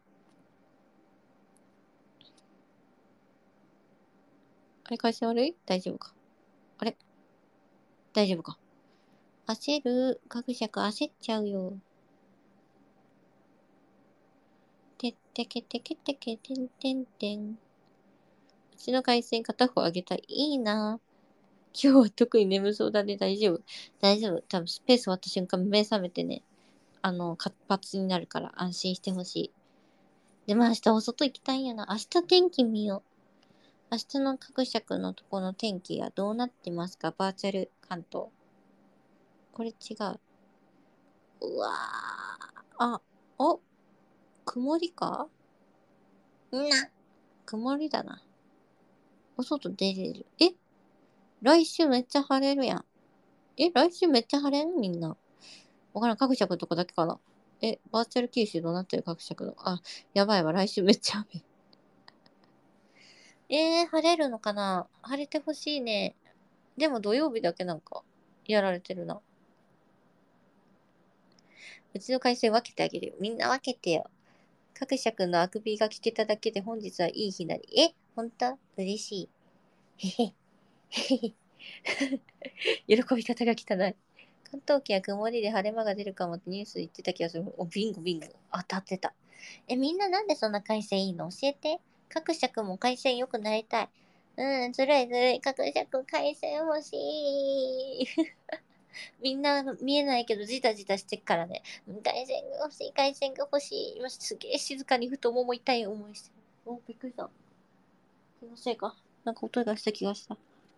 あれ、回線悪い？大丈夫か？あれ、大丈夫か？焦る。各尺焦っちゃうよ。てってけてけてけてんてんてん。うちの回線片方上げたい。いいな。今日は特に眠そうだね。大丈夫。大丈夫。多分スペース終わった瞬間目覚めてね。活発になるから安心してほしい。でも明日お外行きたいんやな。明日天気見よう。明日の各尺のとこの天気がどうなってますか？バーチャル関東。これ違う。うわー。曇りかな。曇りだな。お外出れる。来週めっちゃ晴れるやん。来週めっちゃ晴れんみんな。わからん。各尺のとこだけかな。バーチャル九州どうなってる？各尺の。やばいわ。来週めっちゃ雨。晴れるのかな？晴れてほしいね。でも土曜日だけなんか、やられてるな。うちの回線分けてあげるよ。みんな分けてよ。各社くんのあくびが聞けただけで本日はいい日なり。ほんと嬉しい。へへ。へへ。喜び方が汚い。関東圏は曇りで晴れ間が出るかもってニュース言ってた気がする。ビンゴビンゴ。当たってた。みんななんでそんな回線いいの？教えて。各社くんも回線良くなりたい。ずるいずるい。各社くん回線欲しい。みんな見えないけど、じたじたしてっからね。回線が欲しい、回線が欲しい。今すげえ静かに太もも痛い思いしてる。びっくりした。気のせいか。なんか音がした気がした。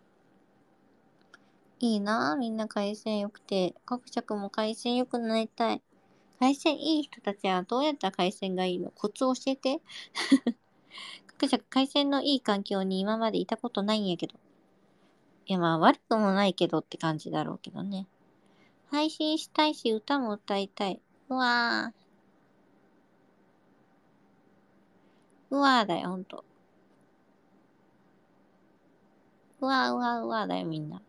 いいなぁ、みんな回線良くて。各社も回線良くなりたい。回線いい人たちはどうやったら回線がいいの？コツ教えて。各社回線のいい環境に今までいたことないんやけど。いやまあ悪くもないけどって感じだろうけどね。配信したいし歌も歌いたい。うわぁ。うわーだよ、ほんと。うわーうわーうわーだよ、みんな。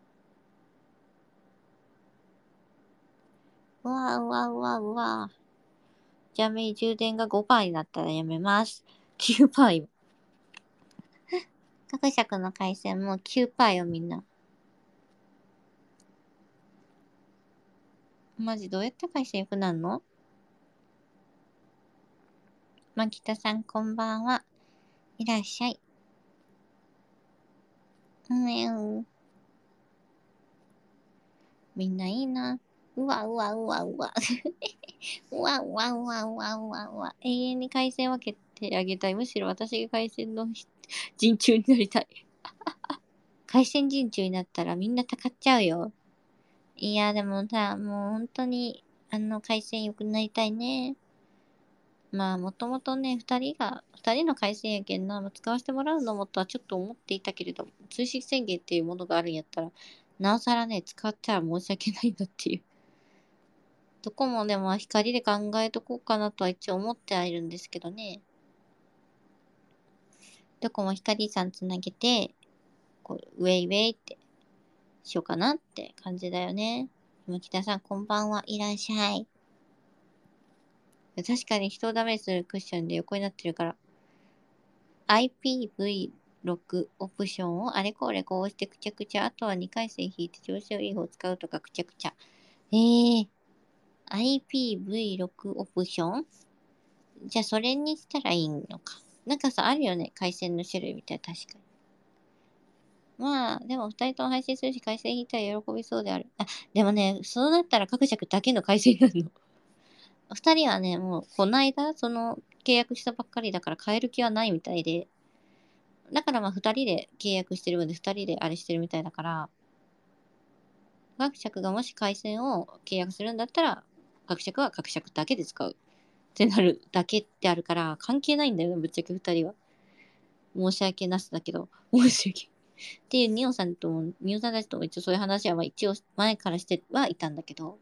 うわーうわーうわーうわー。ちなみに充電が5%になったらやめます。9%今。各社の回線も9%よ、みんな。マジどうやって回線良くなるの？マキタさん、こんばんは。いらっしゃい。みんないいな。うわうわうわうわ。うわうわうわうわうわうわ。永遠に回線分けてあげたい。むしろ私が回線の陣中になりたい。回線陣中になったらみんなたかっちゃうよ。いや、でもさ、もう本当に、回線良くなりたいね。まあ、もともとね、二人の回線やけんな、使わせてもらうのもとはちょっと思っていたけれども、通信宣言っていうものがあるんやったら、なおさらね、使ったら申し訳ないなっていう。どこもでも光で考えとこうかなとは一応思ってはいるんですけどね。どこも光さんつなげて、こう、ウェイウェイってしようかなって感じだよね。今北さんこんばんはいらっしゃい。確かに人をダメにするクッションで横になってるから、IPv6 オプションをあれこれこうしてくちゃくちゃ、あとは2回戦引いて調子をいい方を使うとかくちゃくちゃ。IPv6 オプションじゃあそれにしたらいいのか。なんかさ、あるよね。回線の種類みたいな、確かに。まあ、でも二人とも配信するし、回線引いたら喜びそうである。でもね、そうなったら各尺だけの回線になるの。二人はね、もう、こないだ、契約したばっかりだから変える気はないみたいで、だからまあ二人で契約してる分で二人であれしてるみたいだから、各社がもし回線を契約するんだったら、各社は各社だけで使うってなるだけってあるから、関係ないんだよね、ぶっちゃけ二人は。申し訳なしだけど、申し訳。っていうニオさんたちとも一応そういう話はまあ一応前からしてはいたんだけど、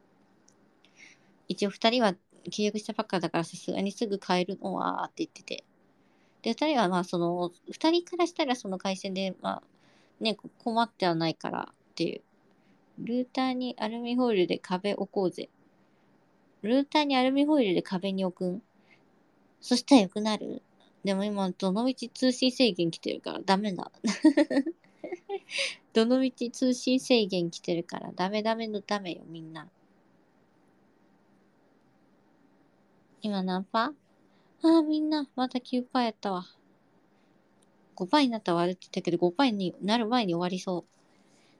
一応二人は契約したばっかだからさすがにすぐ変えるのはって言ってて。で、二人はまあ二人からしたらその回線で、まあね、困ってはないからっていう。 ルーターにアルミホイルで壁置こうぜ。ルーターにアルミホイルで壁に置くん？そしたらよくなる？でも今、どのみち通信制限来てるからダメだ。どのみち通信制限来てるからダメダメのダメよ、みんな。今何パー？みんな、また9%やったわ。5%になったら終わるって言ったけど、5%になる前に終わりそう。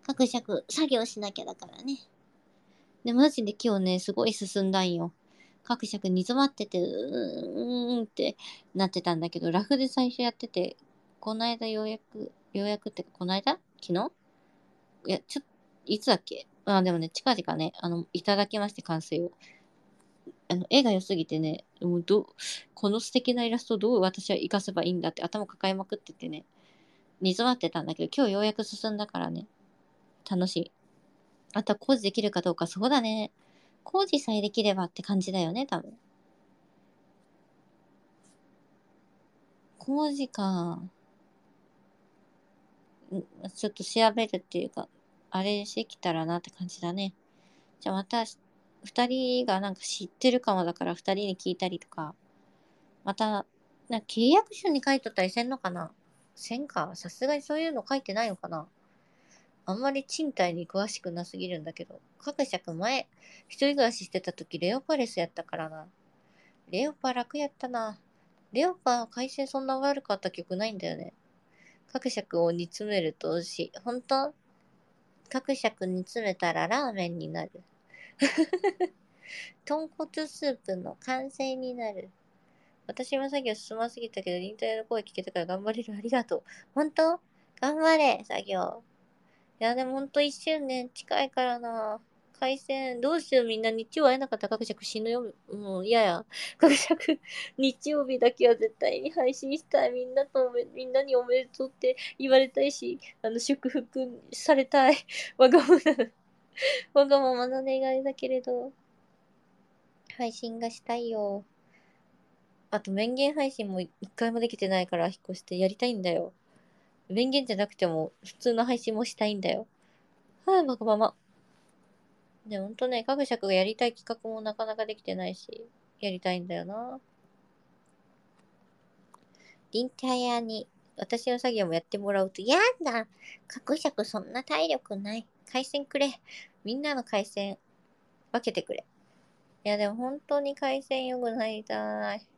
各尺作業しなきゃだからね。で、マジで今日ね、すごい進んだんよ。各尺煮詰まってて、ってなってたんだけど、ラフで最初やってて、この間ようやくってか、この間昨日いや、いつだっけ？でもね、近々ね、いただきまして、完成を。絵が良すぎてね、もうこの素敵なイラストをどう私は活かせばいいんだって頭抱えまくっててね、煮詰まってたんだけど、今日ようやく進んだからね、楽しい。あとは工事できるかどうか、そうだね。工事さえできればって感じだよね、多分。工事か。ちょっと調べるっていうか、あれしてきたらなって感じだね。じゃあまた、二人がなんか知ってるかもだから二人に聞いたりとか、また、契約書に書いとったりせんのかな？せんか。さすがにそういうの書いてないのかな？あんまり賃貸に詳しくなすぎるんだけど。かくしゃく前、一人暮らししてた時レオパレスやったからな。レオパ楽やったな。レオパ回線そんな悪かった記憶ないんだよね。かくしゃくを煮詰めると美味しい。ほんと？かくしゃく煮詰めたらラーメンになる。豚骨スープの完成になる。私も作業進ますぎたけど、リンタヤの声聞けたから頑張れる。ありがとう。ほんと？頑張れ、作業。いや、でもほんと1周年近いからな。回線、どうしようみんな日曜会えなかったら各尺死ぬよ。もう嫌や。各尺、日曜日だけは絶対に配信したい。みんなにおめでとうって言われたいし、祝福されたい。わがままな、わがままな願いだけれど、配信がしたいよ。あと、面言配信も一回もできてないから引っ越してやりたいんだよ。面言じゃなくても、普通の配信もしたいんだよ。わがまま。で、ほんとね、かぐしゃくがやりたい企画もなかなかできてないし、やりたいんだよな。リンタイヤに私の作業もやってもらうと、やだ、かぐしゃくそんな体力ない。回線くれ。みんなの回線分けてくれ。いや、でも本当に回線良くなりたい。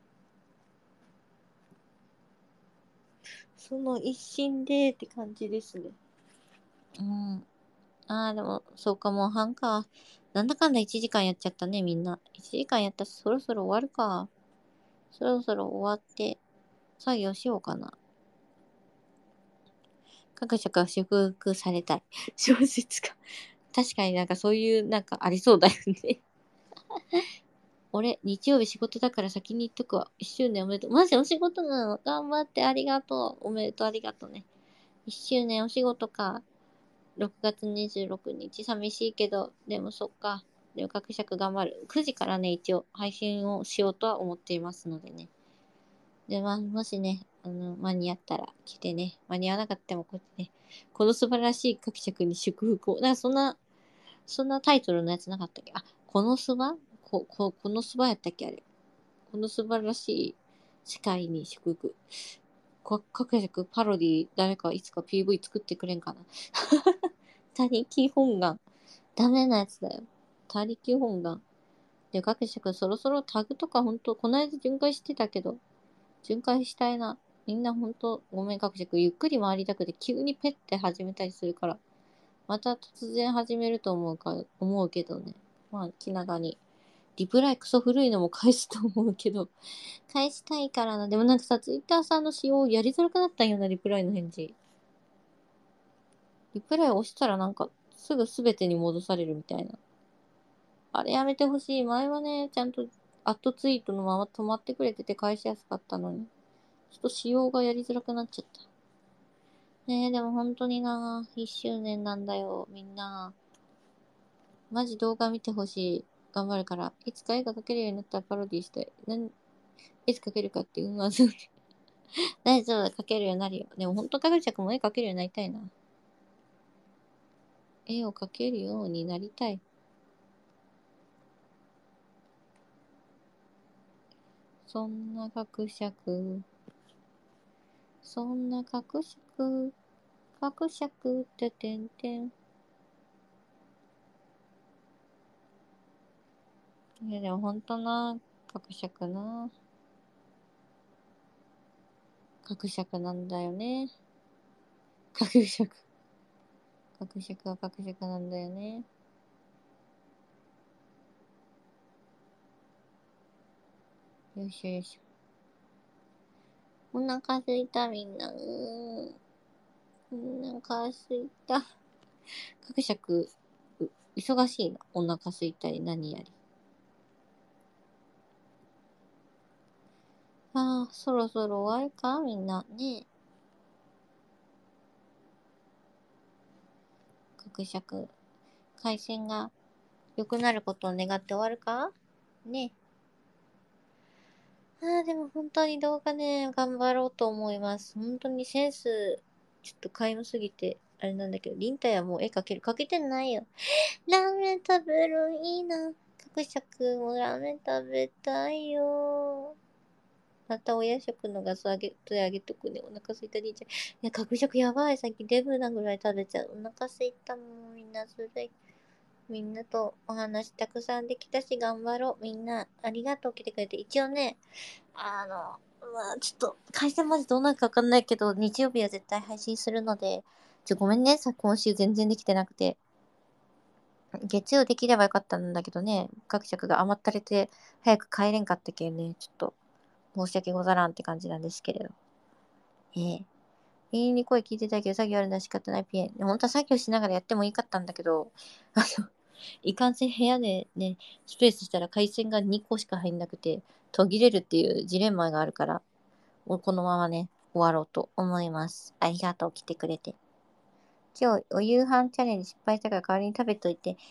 その一心でって感じですね。うん。でも、そうか、もう半か。なんだかんだ1時間やっちゃったね、みんな。1時間やったし、そろそろ終わるか。そろそろ終わって、作業しようかな。各社から祝福されたい。小説家。確かになんかそういうなんかありそうだよね。俺、日曜日仕事だから先に言っとくわ。1周年おめでとう。マジお仕事なの？頑張ってありがとう。おめでとうありがとうね。1周年お仕事か。6月26日寂しいけど、でもそっか。でも各尺頑張る。9時からね、一応配信をしようとは思っていますのでね。で、もしね、間に合ったら来てね。間に合わなかったらこうやってね、この素晴らしい各尺に祝福を。なんかそんなタイトルのやつなかったっけ？このスバこのスバやったっけあれ。この素晴らしい世界に祝福。各尺パロディ誰かいつか PV 作ってくれんかな。他力本願。ダメなやつだよ。他力本願。で、各尺そろそろタグとかほんと、この間巡回してたけど、巡回したいな。みんなほんと、ごめん、各尺ゆっくり回りたくて急にペッて始めたりするから。また突然始めると思うけどね。まあ、気長に。リプライクソ古いのも返すと思うけど、返したいからな。でもなんかさ、ツイッターさんの仕様やりづらくなったんよな、リプライの返事。リプライ押したらなんか、すぐすべてに戻されるみたいな。あれやめてほしい。前はね、ちゃんとアットツイートのまま止まってくれてて返しやすかったのに。ちょっと仕様がやりづらくなっちゃった。ねえ、でも本当にな、1周年なんだよ、みんな。マジ動画見てほしい。頑張るから。いつか絵が描けるようになったらパロディして。いつ描けるかっていうのは、大丈夫、描けるようになるよ。でも本当、かぐちゃくんも絵描けるようになりたいな。 絵を描けるようになりたい。そんな格尺、そんな格尺、格尺っててんてん。いやでもほんとな、格尺な。格尺なんだよね。格尺。格尺は格尺なんだよね。よいしょよいしょ。お腹すいたみんな。お腹すいた。格尺、忙しいな。お腹すいたり何やり。ああ、そろそろ終わるかみんな。ねえ。格尺。回線が良くなることを願って終わるかねえ。ああ、でも本当に動画ね、頑張ろうと思います。本当にセンス、ちょっと皆無すぎて、あれなんだけど、リンタやもう絵描ける。描けてないよ。ラーメン食べるいいな。格尺もラーメン食べたいよ。またお夜食のガス上げ、とあげとくね。お腹すいたりんちゃん。いや、格食やばい。さっきデブなぐらい食べちゃう。お腹すいたもん。みんなずるい。みんなとお話たくさんできたし、頑張ろう。みんな、ありがとう。来てくれて。一応ね、ちょっと、回線までどうなるかわかんないけど、日曜日は絶対配信するので、ごめんね。今週全然できてなくて。月曜できればよかったんだけどね、各尺が余ったれて早く帰れんかったけんね、ちょっと申し訳ござらんって感じなんですけれど。永遠に声聞いてたけど作業あるのは仕方ないピエン。本当は作業しながらやってもいいかったんだけど、いかんせん部屋でね、スペースしたら回線が2個しか入んなくて、途切れるっていうジレンマがあるから、もうこのままね、終わろうと思います。ありがとう、来てくれて。今日お夕飯チャレンジ失敗したから代わりに食べといて。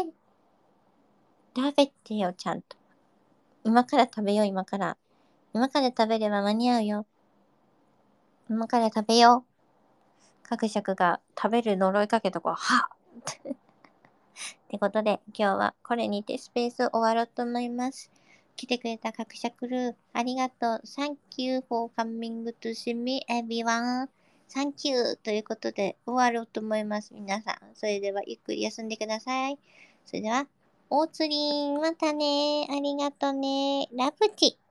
食べてよ、ちゃんと。今から食べよう、今から。今から食べれば間に合うよ。今から食べよう。各尺が食べる呪いかけとこう、はっってことで、今日はこれにてスペース終わろうと思います。来てくれた各尺ルー、ありがとう。Thank you for coming to see me, everyone. Thank you. ということで、終わろうと思います。皆さん。それでは、ゆっくり休んでください。それでは、おつりん、またね。ありがとね。ラブチ。